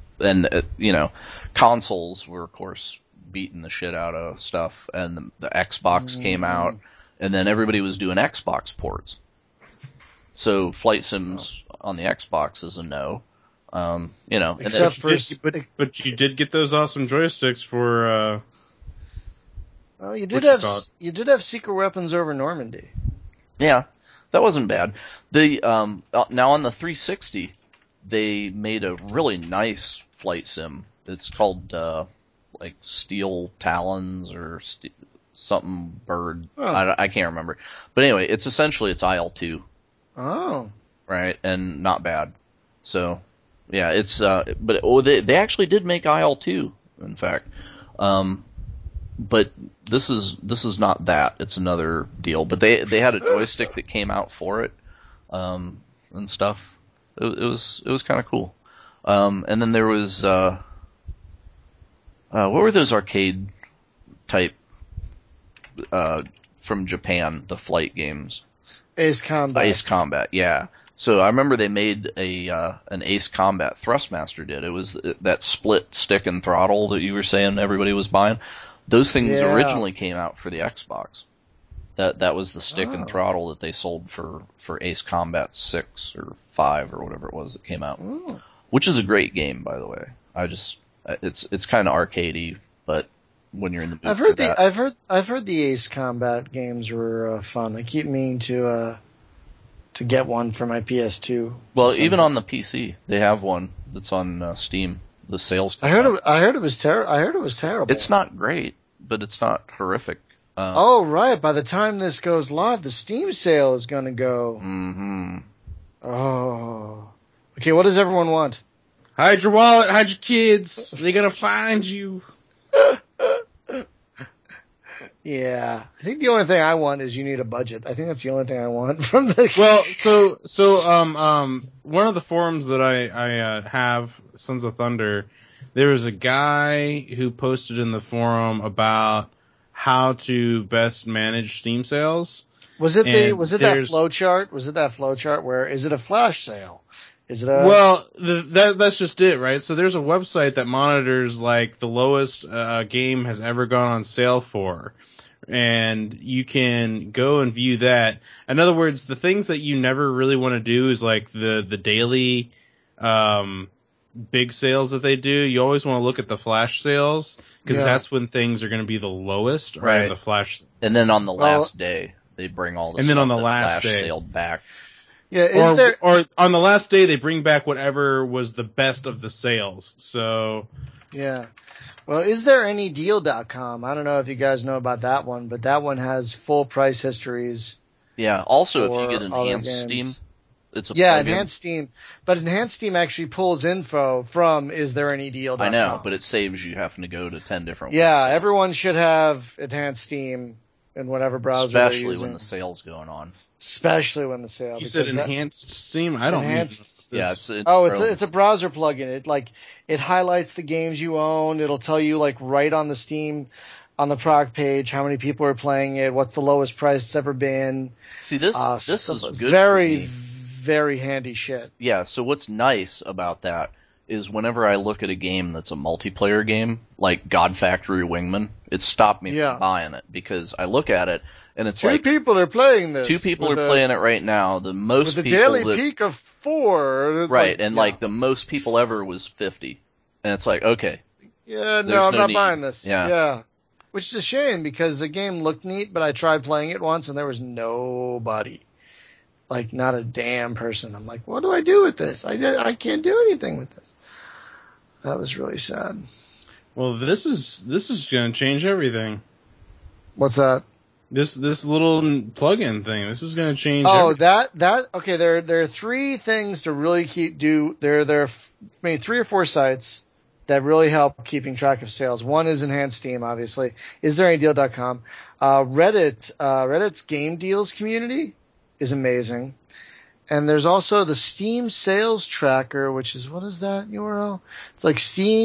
Consoles were, of course, beating the shit out of stuff, and the Xbox came out, and then everybody was doing Xbox ports. So flight sims on the Xbox is a no. Except but you did get those awesome joysticks for. Well, you did have Secret Weapons over Normandy. Yeah, that wasn't bad. Now on the 360, they made a really nice flight sim. It's called like Steel Talons or something bird. Oh. I can't remember. But anyway, it's IL-2. Oh. Right, and not bad. So, yeah, it's they actually did make IL-2, in fact. But this is not that. It's another deal. But they had a joystick that came out for it, and stuff. It was kind of cool. And then there was what were those arcade type from Japan, the flight games? Ace Combat. Ace Combat, yeah. So I remember they made an Ace Combat. Thrustmaster did. It was that split stick and throttle that you were saying everybody was buying. Those things originally came out for the Xbox. That was the stick and throttle that they sold for Ace Combat 6 or 5 or whatever it was that came out. Ooh. Which is a great game, by the way. It's kind of arcadey, but when you're in the mood I've heard the Ace Combat games were fun. I keep meaning to get one for my PS2. Well, even on the PC, they have one that's on Steam. The sales. I heard it was terrible. It's not great, but it's not horrific. Oh, right. By the time this goes live, the Steam sale is going to go. Mm-hmm. Oh. Okay, what does everyone want? Hide your wallet, hide your kids. They're going to find you. Yeah. I think the only thing I want is you need a budget. I think that's the only thing I want from the... Well, so one of the forums that I have, Sons of Thunder, there was a guy who posted in the forum about how to best manage Steam sales. Was it that flow chart? Was it that flow chart where, is it a flash sale? Is it a... Well, that's just it, right? So there's a website that monitors like the lowest game has ever gone on sale for, and you can go and view that. In other words, the things that you never really want to do is like the daily, big sales that they do. You always want to look at the flash sales because that's when things are going to be the lowest, right? The flash. And then on the last day, they bring all the and stuff then on the that last flash day sailed back. Yeah, or on the last day they bring back whatever was the best of the sales. So yeah. Well, is there any deal.com? I don't know if you guys know about that one, but that one has full price histories. Yeah. Also, if you get enhanced Steam, it's a plugin. Enhanced Steam, but enhanced Steam actually pulls info from is there any deal.com. I know, but it saves you having to go to 10 different websites. websites. Everyone should have enhanced Steam in whatever browser they're using. Especially when the sale's going on. Especially when the sale. You said enhanced Steam? I don't enhanced. Yeah, it's a browser plugin. It highlights the games you own. It'll tell you like right on the Steam, on the product page, how many people are playing it, what's the lowest price it's ever been. See, this is good. Very, very handy shit. Yeah. So what's nice about that is whenever I look at a game that's a multiplayer game, like God Factory Wingman, it stopped me from buying it because I look at it and it's two people are playing this. 2 people are playing it right now. The most with a people daily peak of 4. Right, and the most people ever was 50, and it's like, okay. Yeah, no, I'm not buying this. Yeah. Which is a shame because the game looked neat, but I tried playing it once and there was nobody. Like, not a damn person. I'm like, what do I do with this? I can't do anything with this. That was really sad. Well, this is going to change everything. What's that? This little plugin thing. This is going to change. Everything. Okay. There are 3 things to really There are maybe 3 or 4 sites that really help keeping track of sales. One is Enhanced Steam, obviously. Is there any deal.com? Reddit's game deals community is amazing. And there's also the Steam Sales Tracker, which is, what is that URL? It's like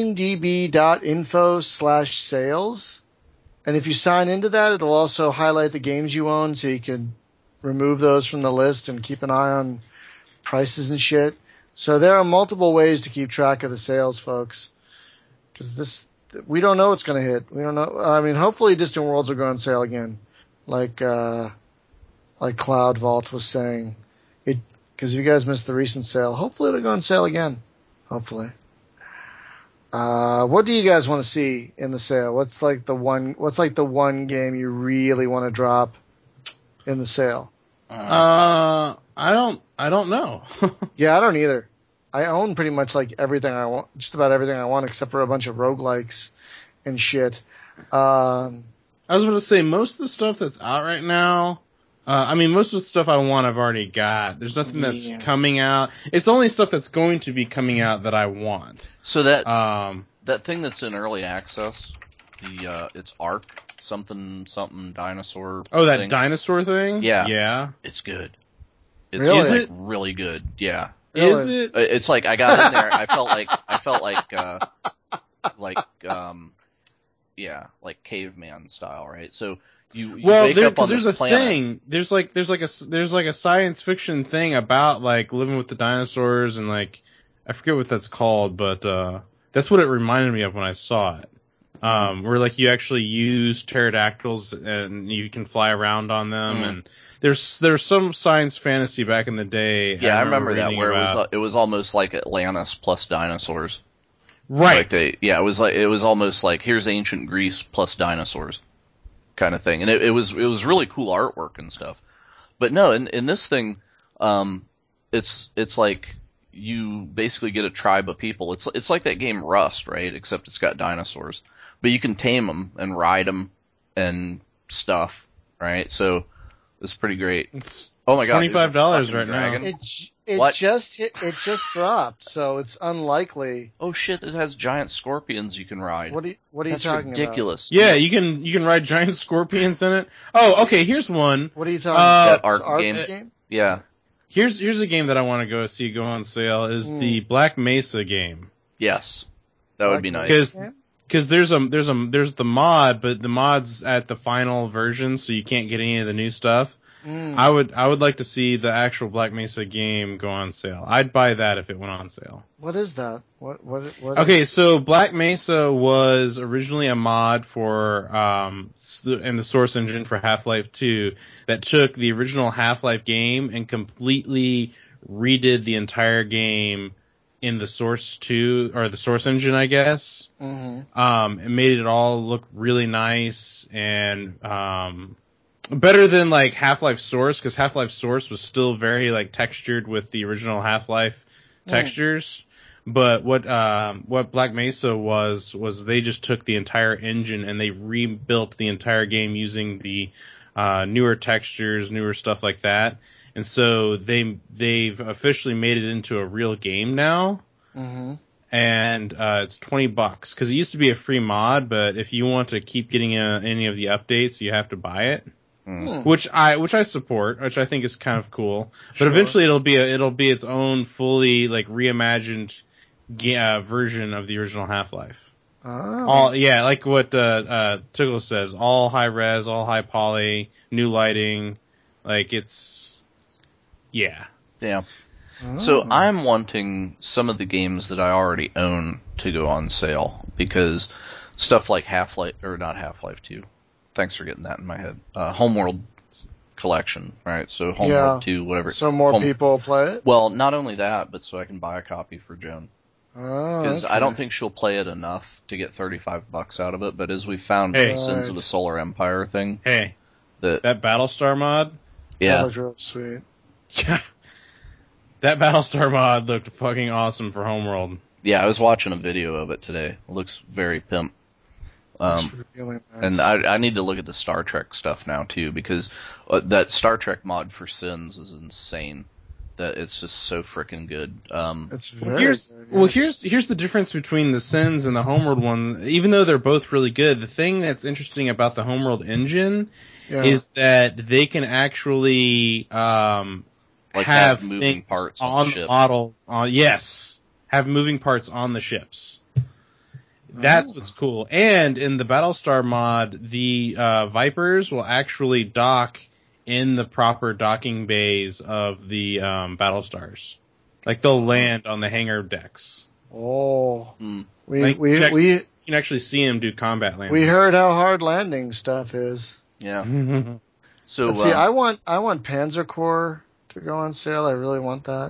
steamdb.info/sales. And if you sign into that, it'll also highlight the games you own so you can remove those from the list and keep an eye on prices and shit. So there are multiple ways to keep track of the sales, folks. Because we don't know what's going to hit. We don't know. I mean, hopefully Distant Worlds will go on sale again. Like Cloud Vault was saying. Because if you guys missed the recent sale, hopefully it'll go on sale again. Hopefully. What do you guys want to see in the sale? What's like the one game you really want to drop in the sale? I don't know. Yeah, I don't either. I own pretty much like everything I want, just about everything I want, except for a bunch of roguelikes and shit. I was going to say most of the stuff that's out right now. Most of the stuff I want I've already got. There's nothing that's coming out. It's only stuff that's going to be coming out that I want. So that thing that's in early access, it's Ark something dinosaur. Oh, that dinosaur thing? Yeah. Yeah. It's good. It's really? Really good. Yeah. Really? Is it? It's like I got in there. I felt like caveman style, right? So you wake up on this planet. Thing. There's like a science fiction thing about like living with the dinosaurs and like I forget what that's called, but that's what it reminded me of when I saw it. Where like you actually use pterodactyls and you can fly around on them, and there's some science fantasy back in the day. Yeah, I remember that where it was almost like Atlantis plus dinosaurs. Right. It was almost like here's ancient Greece plus dinosaurs kind of thing, and it was really cool artwork and stuff. But no, in this thing, it's like you basically get a tribe of people. It's like that game Rust, right? Except it's got dinosaurs, but you can tame them and ride them and stuff, right? So it's pretty great. Oh my god, $25 right dragon. now. It just dropped, so it's unlikely. Oh shit! It has giant scorpions you can ride. What are you That's talking ridiculous. Yeah, you can ride giant scorpions in it. Oh, okay. Here's one. What are you talking about? That Ark game? Yeah. Here's a game that I want to go see go on sale is the Black Mesa game. Yes, that would be nice. Because there's the mod, but the mod's at the final version, so you can't get any of the new stuff. I would like to see the actual Black Mesa game go on sale. I'd buy that if it went on sale. What is that? What Okay, so Black Mesa was originally a mod for in the source engine for Half-Life 2 that took the original Half-Life game and completely redid the entire game in the source 2 or the source engine, I guess. Mm-hmm. It made it all look really nice and better than like Half-Life Source, because Half-Life Source was still very like textured with the original Half-Life textures. But what Black Mesa was they just took the entire engine and they rebuilt the entire game using the newer textures, newer stuff like that. And so they've officially made it into a real game now. Mm-hmm. And it's $20 because it used to be a free mod, but if you want to keep getting any of the updates, you have to buy it. Which I support, which I think is kind of cool. But eventually it'll be its own fully like reimagined version of the original Half-Life. Oh. Like what Tickle says, all high res, all high poly, new lighting, like it's yeah. Oh. So I'm wanting some of the games that I already own to go on sale, because stuff like not Half-Life 2. Thanks for getting that in my head. Homeworld collection, right? So Homeworld 2, whatever. So more people play it? Well, not only that, but so I can buy a copy for Joan. Because I don't think she'll play it enough to get $35 out of it, but as we found with the Sins of the Solar Empire thing. That Battlestar mod? Yeah. That looks real sweet. Yeah. That Battlestar mod looked fucking awesome for Homeworld. Yeah, I was watching a video of it today. It looks very pimp. Really nice. And I need to look at the Star Trek stuff now too, because that Star Trek mod for Sins is insane. That it's just so freaking good. It's very good, yeah. Well, here's the difference between the Sins and the Homeworld one. Even though they're both really good, the thing that's interesting about the Homeworld engine is that they can actually have moving parts on the models. Have moving parts on the ships. That's what's cool. And in the Battlestar mod, the Vipers will actually dock in the proper docking bays of the Battlestars. Like they'll land on the hangar decks. Oh. You can actually see them do combat landings. We heard how hard landing stuff is. Yeah. So see, I want Panzer Corps to go on sale. I really want that.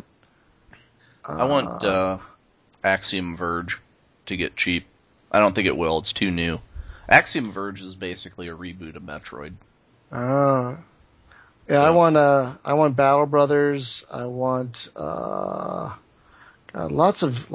I want Axiom Verge to get cheap. I don't think it will. It's too new. Axiom Verge is basically a reboot of Metroid. Oh. Yeah, so. I want Battle Brothers. I want lots of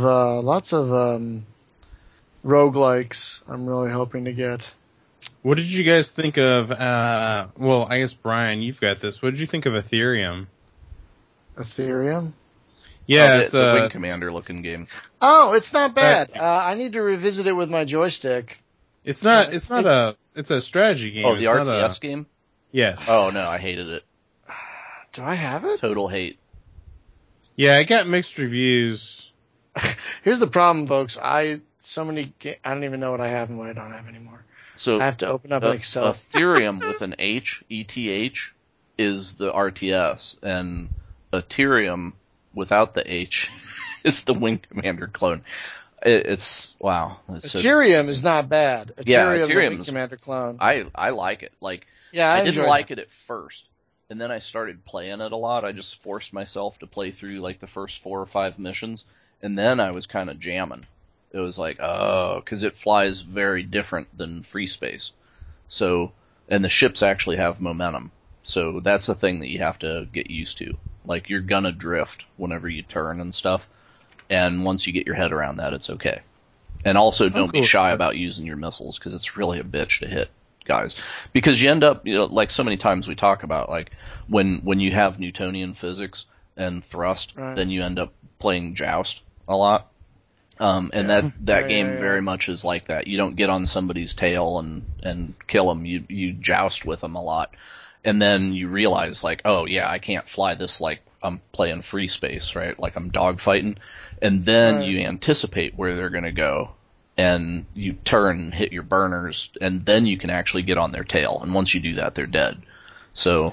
roguelikes. I'm really hoping to get. What did you guys think of? Well, I guess Brian, you've got this. What did you think of Ethereum? Ethereum? Yeah, it's a Wing Commander looking game. Oh, it's not bad. I need to revisit it with my joystick. It's not. It's a strategy game. Oh, the RTS game. Yes. Oh no, I hated it. Do I have it? Total hate. Yeah, I got mixed reviews. Here's the problem, folks. I don't even know what I have and what I don't have anymore. So I have to open up Excel. Ethereum with an H, ETH, is the RTS, and Ethereum without the H is the Wing Commander clone. It's wow. Ethereum is not bad. Ethereum, the Wing Commander clone. I like it. I didn't like it at first, and then I started playing it a lot. I just forced myself to play through the first 4 or 5 missions, and then I was kind of jamming. It was because it flies very different than free space. So, and the ships actually have momentum. So that's a thing that you have to get used to. You're gonna drift whenever you turn and stuff. And once you get your head around that, it's okay. And also don't be shy about using your missiles, because it's really a bitch to hit guys. Because you end up, like so many times we talk about, when you have Newtonian physics and thrust, then you end up playing Joust a lot. And that game very much is like that. You don't get on somebody's tail and kill them. You joust with them a lot. And then you realize I can't fly this like I'm playing free space, right? Like I'm dogfighting. And then you anticipate where they're going to go, and you turn and hit your burners, and then you can actually get on their tail. And once you do that, they're dead. So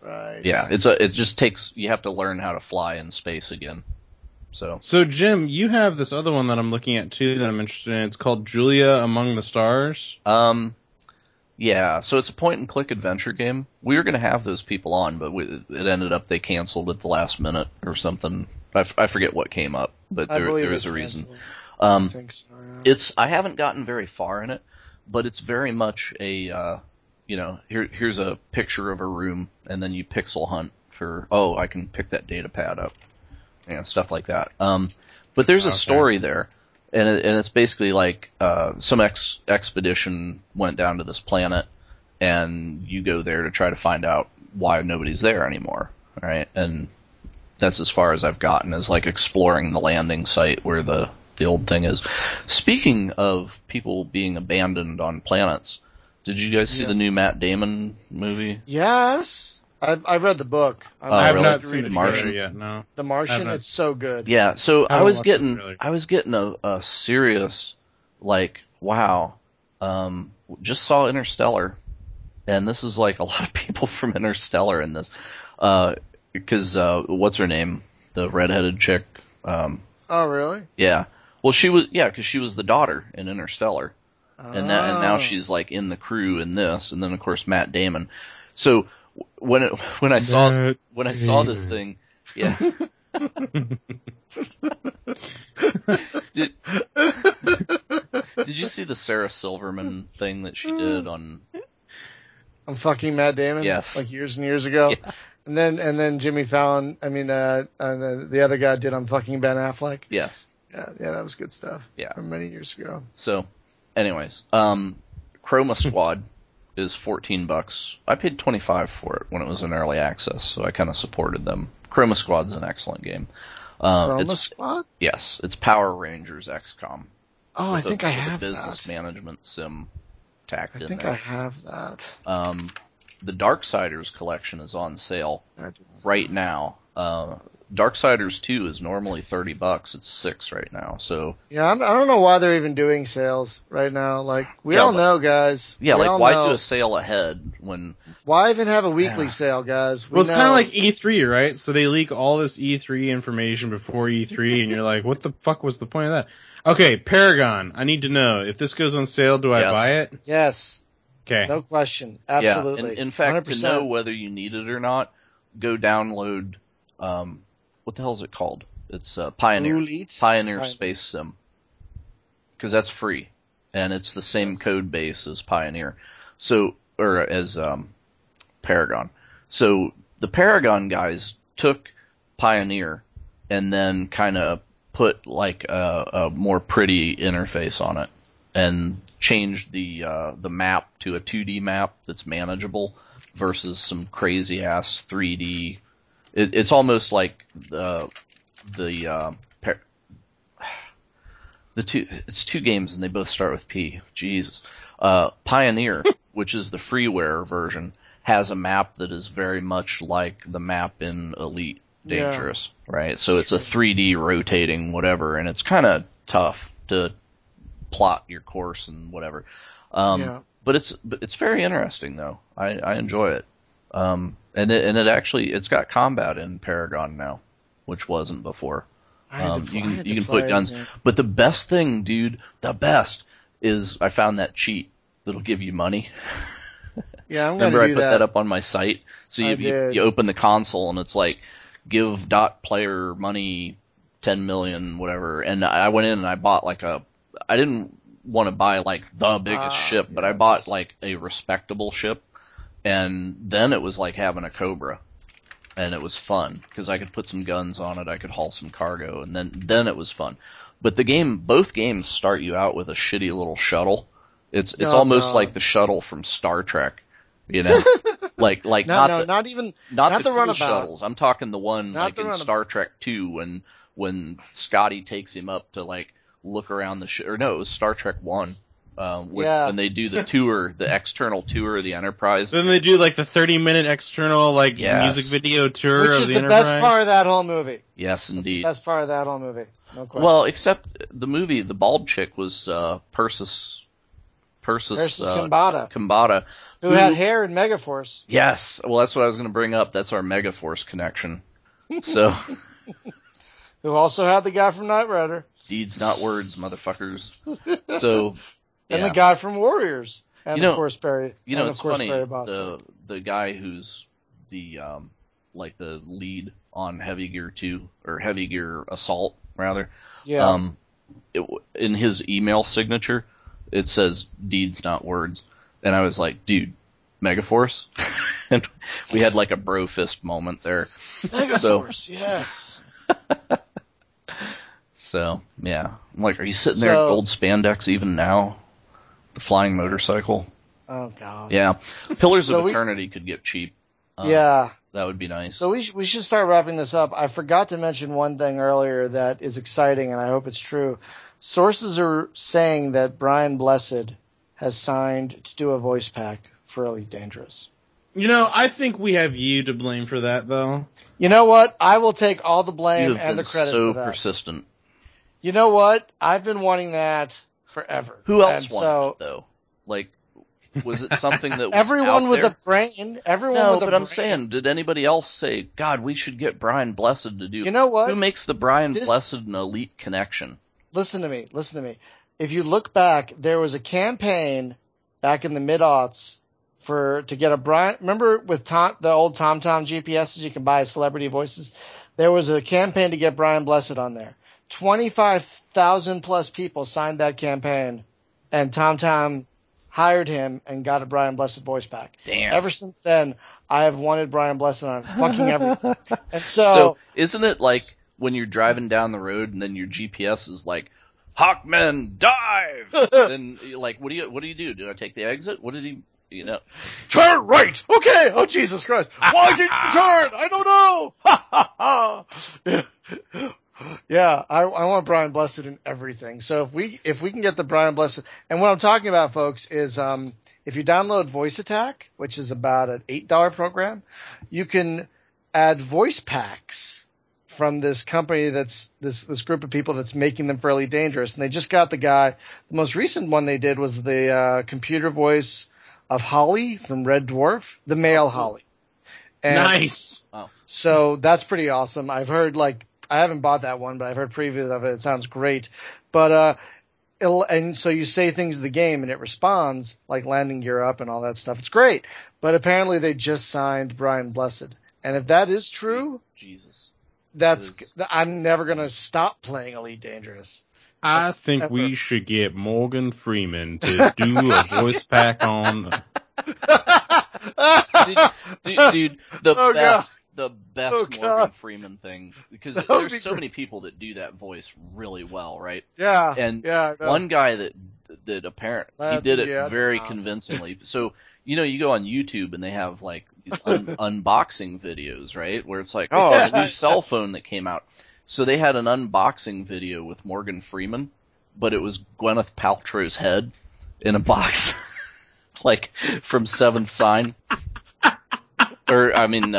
Right. Yeah, it just takes, you have to learn how to fly in space again. So Jim, you have this other one that I'm looking at too that I'm interested in. It's called Julia Among the Stars. Yeah, so it's a point-and-click adventure game. We were going to have those people on, but it ended up they canceled at the last minute or something. I forget what came up, but there was a reason. I think so, yeah. I haven't gotten very far in it, but it's very much a, here's a picture of a room, and then you pixel hunt for, I can pick that data pad up, stuff like that. But there's a story there. And it's basically like some expedition went down to this planet, and you go there to try to find out why nobody's there anymore, right? And that's as far as I've gotten, is like exploring the landing site where the old thing is. Speaking of people being abandoned on planets, did you guys see the new Matt Damon movie? Yes. I've read the book. I have really? not seen The Martian yet. No, The Martian. It's so good. Yeah. So I was getting a a serious, like, wow. Just saw Interstellar, and this is like a lot of people from Interstellar in this, because what's her name, the redheaded chick? Oh, really? Yeah. Well, because she was the daughter in Interstellar, and now she's like in the crew in this, and then of course Matt Damon. So when I saw this thing, yeah. Did you see the Sarah Silverman thing that she did on? I'm fucking Matt Damon. Yes. Like years and years ago. Yeah. And then Jimmy Fallon. I mean, the other guy did I'm fucking Ben Affleck. Yes. Yeah, that was good stuff. Yeah. From many years ago. So, anyways, Chroma Squad is $14. I paid $25 for it when it was in early access, so I kind of supported them. Chroma Squad's an excellent game. Chroma Squad? Yes, it's Power Rangers XCOM. Oh, I think I have a business that. management sim tacked in there. I think I have that. The Darksiders collection is on sale right now. Darksiders 2 is normally $30. It's $6 right now. So yeah, I don't know why they're even doing sales right now. Like we all know, guys. Yeah, like why do a sale ahead when? Why even have a weekly sale, guys? Well, it's kind of like E3, right? So they leak all this E3 information before E3, and you're like, what the fuck was the point of that? Okay, Paragon. I need to know if this goes on sale. Do I buy it? Yes. Okay. No question. Absolutely. Yeah. In fact, 100%. to know whether you need it or not, go download. What the hell is it called? It's Pioneer Space Sim, because that's free, and it's the same code base as Pioneer, or as Paragon. So the Paragon guys took Pioneer and then kind of put like a more pretty interface on it, and changed the map to a 2D map that's manageable versus some crazy ass 3D. It's almost like it's two games and they both start with P. Jesus. Pioneer, which is the freeware version, has a map that is very much like the map in Elite Dangerous, right? So it's a 3D rotating whatever, and it's kind of tough to plot your course and whatever. But it's very interesting though. I enjoy it. And it actually, it's got combat in Paragon now, which wasn't before. You can put guns. But the best thing, dude, is I found that cheat that'll give you money. Yeah, I'm Remember gonna do I put that up on my site? So you open the console and it's like, give .player money 10 million, whatever. And I went in and I bought I didn't want to buy like the biggest ship, but I bought like a respectable ship. And then it was like having a Cobra, and it was fun because I could put some guns on it, I could haul some cargo, and then it was fun. But both games start you out with a shitty little shuttle. It's almost like the shuttle from Star Trek, you know, not the cool shuttles. I'm talking the one like in Star Trek 2 when Scotty takes him up to like look around the ship. Or no, it was Star Trek 1. When they do the tour, the external tour of the Enterprise. Then they do like the 30-minute external music video tour of the Enterprise. Which is the best part of that whole movie. Yes, indeed. That's the best part of that whole movie. No question. Well, except the movie, the bald chick was Persis Kambata. Kambata. Who had hair in Megaforce. Yes. Well, that's what I was going to bring up. That's our Megaforce connection. So. Who also had the guy from Knight Rider. Deeds, not words, motherfuckers. So. Yeah. And the guy from Warriors. And of course Barry. It's funny. The guy who's the the lead on Heavy Gear 2 or Heavy Gear Assault rather. Yeah. In his email signature, it says deeds, not words, and I was like, dude, Megaforce, and we had like a bro fist moment there. Megaforce, yes. So yeah, I'm like, are you sitting there in gold spandex even now? The flying motorcycle. Oh god. Yeah, Pillars of Eternity could get cheap. Yeah. That would be nice. So we should start wrapping this up. I forgot to mention one thing earlier that is exciting, and I hope it's true. Sources are saying that Brian Blessed has signed to do a voice pack for Elite Dangerous. I think we have you to blame for that, though. You know what? I will take all the blame and the credit for that. So persistent. You know what? I've been wanting that forever. Who else wanted it, though? Like, was it something that was everyone out with there? a brain? Everyone no, with a but brain. I'm saying, did anybody else say, God, we should get Brian Blessed to do? You know what? Who makes the Brian Blessed an elite connection? Listen to me. If you look back, there was a campaign back in the mid-aughts to get a Brian. Remember with the old TomTom GPSs, you can buy celebrity voices. There was a campaign to get Brian Blessed on there. 25,000 plus people signed that campaign, and TomTom hired him and got a Brian Blessed voice pack. Damn. Ever since then, I have wanted Brian Blessed on fucking everything. And so isn't it like when you're driving down the road and then your GPS is like, Hawkmen, dive! Then you're like, what do you do? Do I take the exit? What did he, Turn right! Okay! Oh, Jesus Christ. Why did you turn? I don't know! Ha ha ha! Yeah, I want Brian Blessed in everything. So if we can get the Brian Blessed, and what I'm talking about, folks, is if you download Voice Attack, which is about an $8 program, you can add voice packs from this company that's this group of people that's making them fairly dangerous. And they just got the most recent one they did was the computer voice of Holly from Red Dwarf, the male Holly. And nice. Wow. So that's pretty awesome. I've heard I haven't bought that one, but I've heard previews of it. It sounds great. But, and so you say things in the game and it responds, like landing gear up and all that stuff. It's great. But apparently they just signed Brian Blessed. And if that is true, Jesus, I'm never going to stop playing Elite Dangerous. I think we should get Morgan Freeman to do a voice pack on. Dude, the best Morgan Freeman thing, because there's so many people that do that voice really well, right? Yeah. And one guy that apparently he did it very convincingly. So, you go on YouTube and they have like these unboxing videos, right? Where it's like, the new cell phone that came out. So they had an unboxing video with Morgan Freeman, but it was Gwyneth Paltrow's head in a box, like from Seventh Sign. What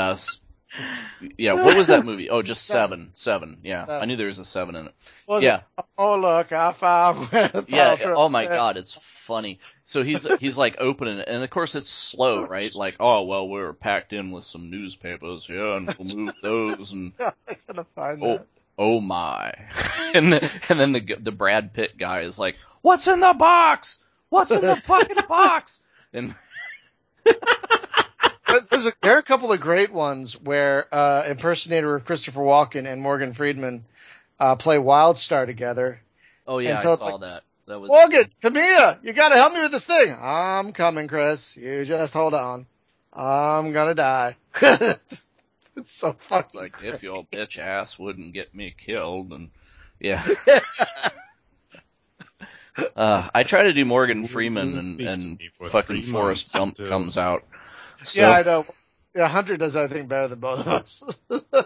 was that movie? Oh, just Seven. Yeah, I knew there was a 7 in it. Oh, look, I found Gwyneth Paltrow. Yeah. Oh my God, it's funny. So he's like opening it, and of course it's slow, right? Like, oh well, we were packed in with some newspapers, and we'll move those, and I gotta find that. Oh my! And then the Brad Pitt guy is like, "What's in the box? What's in the fucking box?" And there are a couple of great ones where impersonator of Christopher Walken and Morgan Freeman play WildStar together. Oh yeah, so I saw that. That was Morgan, come here! You gotta help me with this thing. I'm coming, Chris. You just hold on. I'm gonna die. It's so fucking like great. If your bitch ass wouldn't get me killed, and yeah. I try to do Morgan Freeman and fucking Forrest Gump comes out. So. Yeah, I know. Yeah, Hunter does, I think, better than both of us.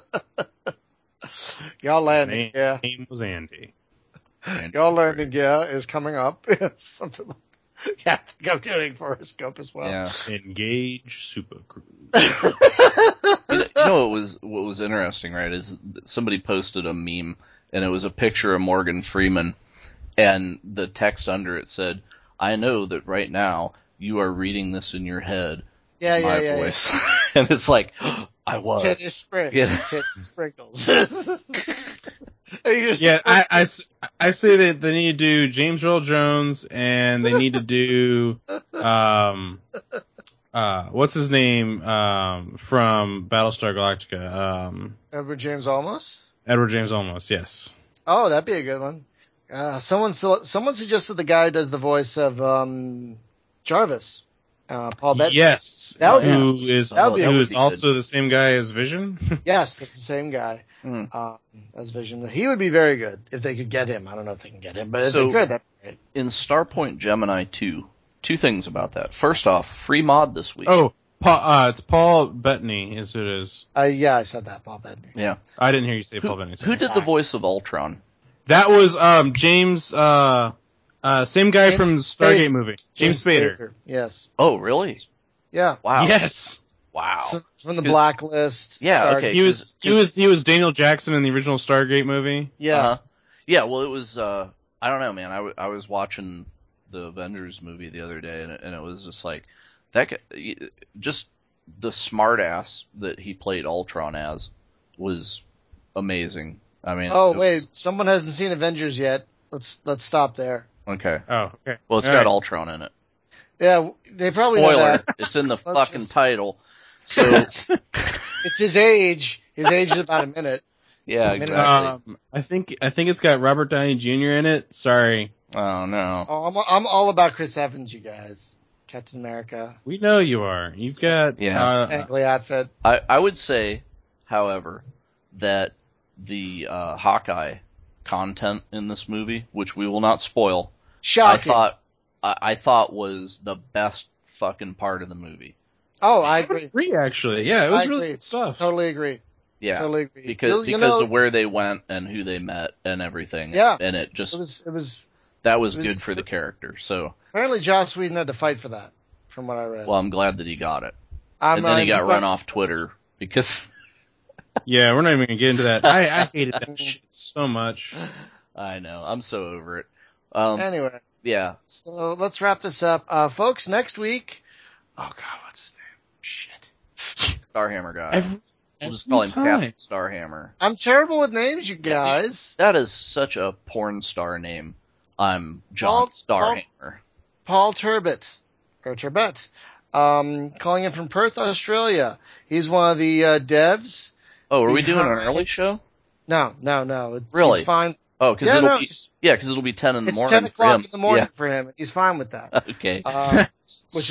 Y'all landing, yeah. His name was Andy. Y'all landing, yeah, is coming up. Something like yeah, I think I'm doing Forrest Gump as well. Yeah. Engage Super Cruise. What was interesting, right, is somebody posted a meme, and it was a picture of Morgan Freeman, and the text under it said, I know that right now you are reading this in your head. Yeah, my yeah, voice. And it's like, I was. Titty sprinkles. Yeah, I say that they need to do James Earl Jones, and they need to do what's his name from Battlestar Galactica? Edward James Olmos? Edward James Olmos, yes. Oh, that'd be a good one. Someone suggested the guy who does the voice of Jarvis, Paul Bettany. Yes, That would who be is also the same guy as Vision. Yes, that's the same guy as Vision. He would be very good if they could get him. I don't know if they can get him, but if they could, that'd be great. In Starpoint Gemini 2, two things about that. First off, free mod this week. Oh, it's Paul Bettany, is who it is. Yeah, I said that, Paul Bettany. Yeah. I didn't hear you say Paul Bettany. Who did the voice of Ultron? That was James, same guy from Stargate movie. James Spader. Yes. Oh, really? Yeah. Wow. Yes. Wow. So, from the Blacklist. Yeah, Stargate. okay. He was Daniel Jackson in the original Stargate movie. Yeah. Uh-huh. Yeah, well, it was, I don't know, man. I was watching the Avengers movie the other day, and it was just like, that guy, just the smartass that he played Ultron as was amazing. I mean, wait, someone hasn't seen Avengers yet. Let's stop there. Okay. Oh, okay. Well, it's got Ultron in it. Yeah, they probably Spoiler, know that. It's in the fucking title. So it's his age. His age is about a minute. Yeah, exactly. I think it's got Robert Downey Jr. in it. Sorry. Oh no. Oh, I'm all about Chris Evans, you guys. Captain America. We know you are. You've got Ankly outfit. I would say, however, that the Hawkeye content in this movie, which we will not spoil, shocking. I thought was the best fucking part of the movie. Oh, I agree. Actually, yeah, it was really good stuff. Totally agree. Yeah, totally agree. Because of where they went and who they met and everything. Yeah, and it just it was good for the character. So apparently, Joss Whedon had to fight for that, from what I read. Well, I'm glad that he got it. And then he got run off Twitter because. Yeah, we're not even gonna get into that. I hated that shit so much. I know. I'm so over it. Anyway. Yeah. So let's wrap this up. Folks, next week. Oh God, what's his name? Shit. Starhammer guy. We'll just call him Captain Starhammer. I'm terrible with names, you guys. That is such a porn star name. I'm John Starhammer. Paul Turbot. Or Turbot. Calling in from Perth, Australia. He's one of the devs. Oh, are we doing an early show? No. Really? He's fine. Oh, because it'll be 10 in the morning. It's 10 o'clock in the morning for him. He's fine with that. Okay. Which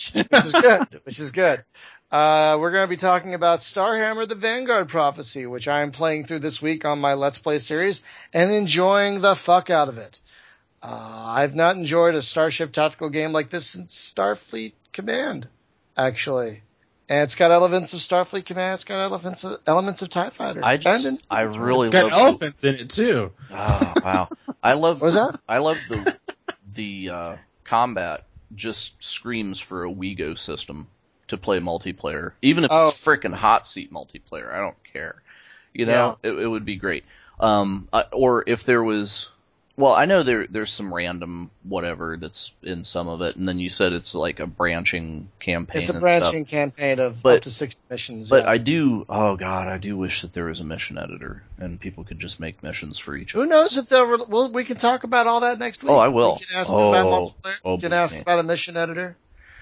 is good. We're going to be talking about Starhammer: The Vanguard Prophecy, which I am playing through this week on my Let's Play series and enjoying the fuck out of it. I've not enjoyed a Starship tactical game like this since Starfleet Command, actually. And it's got elements of Starfleet Command. It's got elements of TIE Fighter. It's got elephants in it too. Oh wow! I love. What's that? I love the combat. Just screams for a Wego system to play multiplayer, even if it's frickin' hot seat multiplayer. I don't care. You know, it would be great. Or if there was. Well, I know there's some random whatever that's in some of it, and then you said it's like a branching campaign. It's a branching campaign of up to 60 missions. But I do wish that there was a mission editor and people could just make missions for each. Who knows if we can talk about all that next week. Oh, I will. We can ask about multiplayer. We can ask about a mission editor.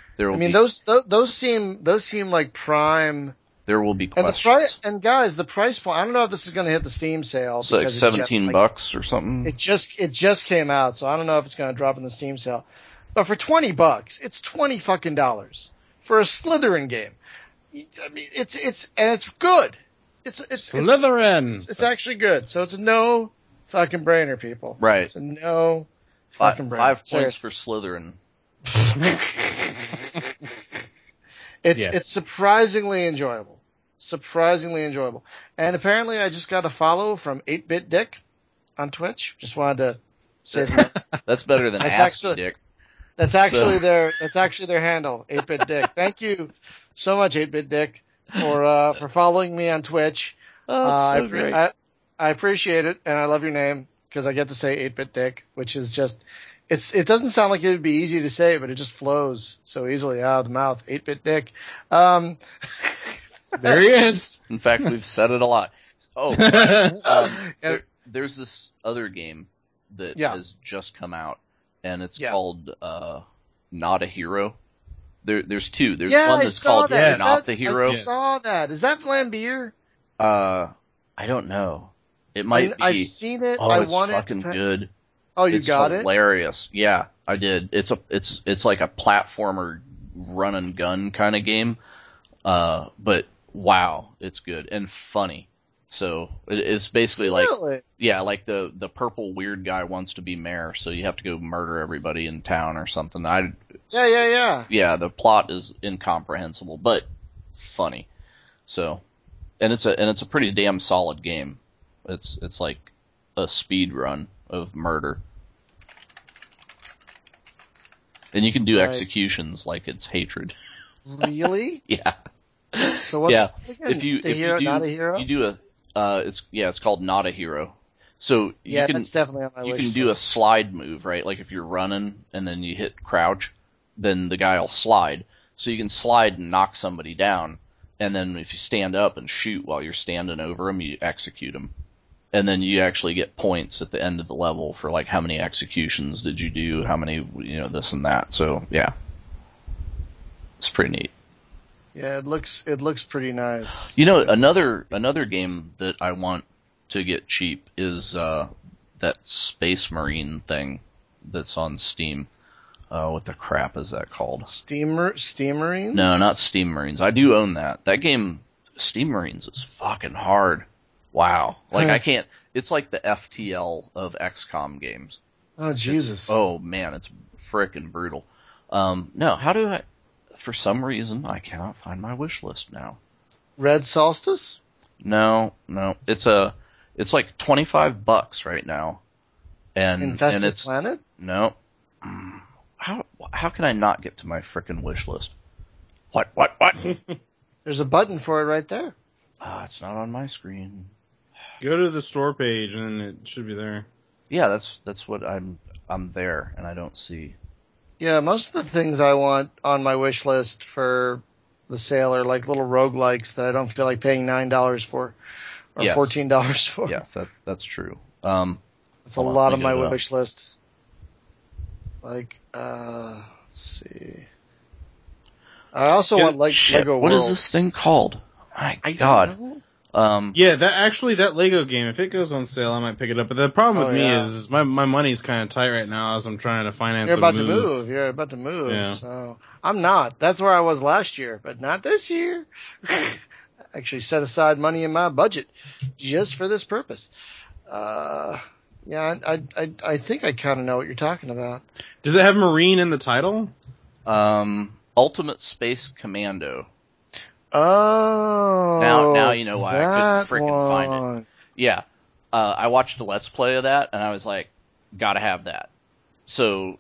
Those seem like prime. There will be questions. And guys, the price point, I don't know if this is going to hit the Steam sale. It's like $17 or something. It just came out, so I don't know if it's going to drop in the Steam sale. But for $20, it's $20 fucking dollars for a Slytherin game. I mean, it's good. It's Slytherin. It's actually good. So it's a no fucking brainer, people. Right. It's a no fucking brainer. 5 points for Slytherin. It's surprisingly enjoyable. And apparently I just got a follow from 8-Bit Dick on Twitch. Just wanted to say that. That's better than ASCII Dick. That's actually their handle, 8-Bit Dick. Thank you so much, 8-Bit Dick, for following me on Twitch. Oh, that's so great. I appreciate it, and I love your name because I get to say 8-Bit Dick, which is just It doesn't sound like it would be easy to say, but it just flows so easily out of the mouth. 8-bit dick. There he is. In fact, we've said it a lot. Oh, there's this other game that has just come out, and it's called Not a Hero. There's two. There's one that's called Not the Hero. I saw that. Is that Vlambeer? I don't know. It might be. I've seen it. Oh, it's fucking good. Oh, you got it? It's hilarious. Yeah, I did. It's like a platformer run and gun kind of game. But wow, it's good and funny. So it's basically like, like the purple weird guy wants to be mayor, so you have to go murder everybody in town or something. Yeah, the plot is incomprehensible, but funny. So, and it's a pretty damn solid game. It's like a speed run of murder. And you can do executions like it's hatred. Really? Yeah. So what's if you Not a Hero? You do it's called Not a Hero. So you can, that's definitely on my wish list. You can do a slide move, right? Like if you're running and then you hit crouch, then the guy will slide. So you can slide and knock somebody down, and then if you stand up and shoot while you're standing over him, you execute him. And then you actually get points at the end of the level for like how many executions did you do, how many, this and that. So yeah, it's pretty neat. Yeah, it looks pretty nice. Another game that I want to get cheap is that Space Marine thing that's on Steam. What the crap is that called? Steam Marines? No, not Steam Marines. I do own that. That game, Steam Marines, is fucking hard. Wow. Like I can't. It's like the FTL of XCOM games. Oh Jesus. Oh man, it's frickin' brutal. No, how do I? For some reason, I cannot find my wish list now. Red Solstice? No. It's like $25 right now. Infested Planet? No. How can I not get to my frickin' wish list? What? There's a button for it right there. It's not on my screen. Go to the store page and it should be there. Yeah, that's what I'm there and I don't see. Yeah, most of the things I want on my wish list for the sale are like little roguelikes that I don't feel like paying $9 for or $14 for. Yes, that's true. That's a lot of my wish list. Like, let's see. I also want Lego Worlds. What is this thing called? My God. That Lego game, if it goes on sale, I might pick it up. But the problem with me is my money's kind of tight right now as I'm trying to finance. You're about to move. Yeah. So I'm not. That's where I was last year, but not this year. Actually set aside money in my budget just for this purpose. I think I kind of know what you're talking about. Does it have Marine in the title? Ultimate Space Commando. Oh. Now you know why I couldn't frickin' find it. Yeah. I watched a Let's Play of that, and I was like, gotta have that. So,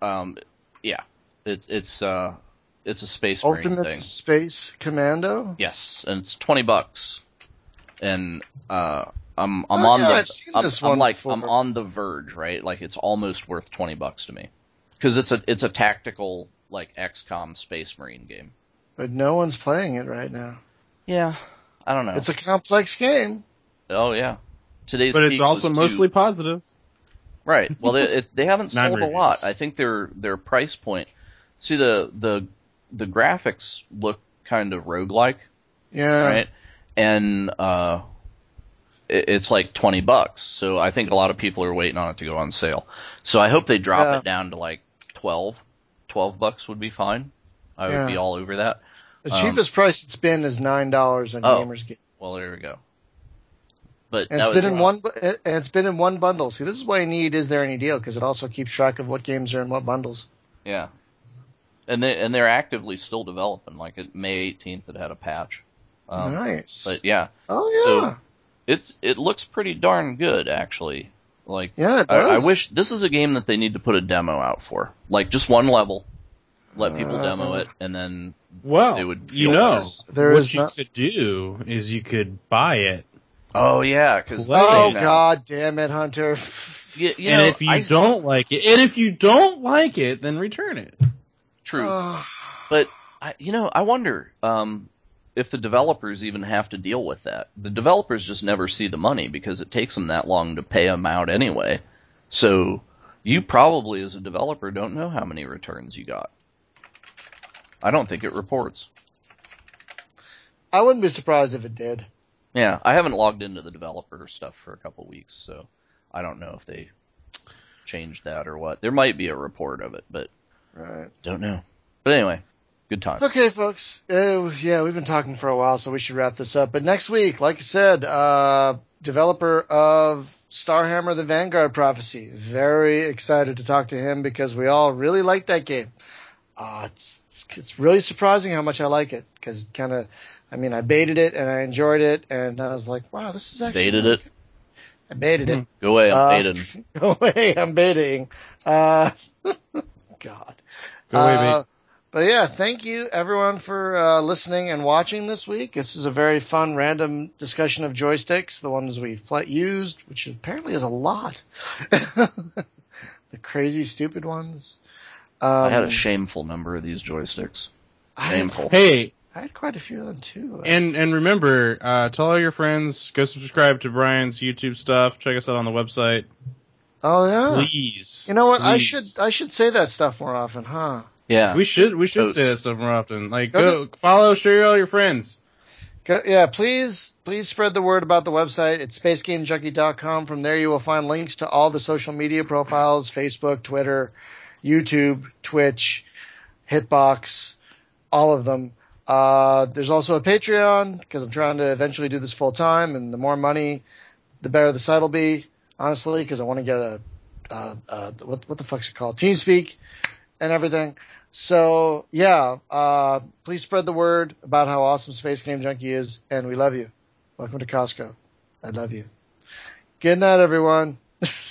it's a Space Marine thing. Ultimate Space Commando? Yes, and it's $20. And, I'm on the verge, right? Like, it's almost worth $20 to me. Cause it's a tactical, like, XCOM Space Marine game. But no one's playing it right now. Yeah, I don't know. It's a complex game. Oh yeah, but it's also mostly positive. Right. Well, they haven't sold a lot. I think their price point. See the graphics look kind of roguelike. Yeah. Right. And it's like $20. So I think a lot of people are waiting on it to go on sale. So I hope they drop it down to like $12 would be fine. I would be all over that. The cheapest price it's been is $9 on Gamersgate. Well, there we go. But and it's been in one bundle. See, this is why you need Is There Any Deal? Because it also keeps track of what games are in what bundles. Yeah, and they're actively still developing. Like May 18th, it had a patch. Nice. But yeah. Oh yeah. So it looks pretty darn good, actually. Like yeah, it does. I wish this is a game that they need to put a demo out for. Like just one level. Let people demo it, and then they would feel better. What you could do is you could buy it. Oh yeah, because God damn it, Hunter! if you don't like it, then return it. True. But I wonder if the developers even have to deal with that. The developers just never see the money because it takes them that long to pay them out anyway. So you probably, as a developer, don't know how many returns you got. I don't think it reports. I wouldn't be surprised if it did. Yeah, I haven't logged into the developer stuff for a couple weeks, so I don't know if they changed that or what. There might be a report of it, but don't know. But anyway, good time. Okay, folks. We've been talking for a while, so we should wrap this up. But next week, like I said, developer of Starhammer: The Vanguard Prophecy. Very excited to talk to him because we all really like that game. It's really surprising how much I like it because I baited it and I enjoyed it and I was like, wow, this is actually baited it. I baited it. Go away, I'm baiting. Go away, I'm baiting. God. Go away, bait. But yeah, thank you everyone for listening and watching this week. This is a very fun random discussion of joysticks, the ones we've used, which apparently is a lot. The crazy, stupid ones. I had a shameful number of these joysticks. Shameful. Hey, I had quite a few of them too. And remember, tell all your friends, go subscribe to Brian's YouTube stuff, check us out on the website. Oh yeah. Please. You know what? Please. I should say that stuff more often, huh? Yeah. We should say that stuff more often. Like, go follow, share all your friends. Please spread the word about the website. It's spacegamejunkie.com. From there you will find links to all the social media profiles, Facebook, Twitter, YouTube, Twitch, Hitbox, all of them. There's also a Patreon because I'm trying to eventually do this full time, and the more money, the better the site will be, honestly, because I want to get what the fuck's it called? TeamSpeak and everything. So yeah, please spread the word about how awesome Space Game Junkie is, and we love you. Welcome to Costco. I love you. Good night, everyone.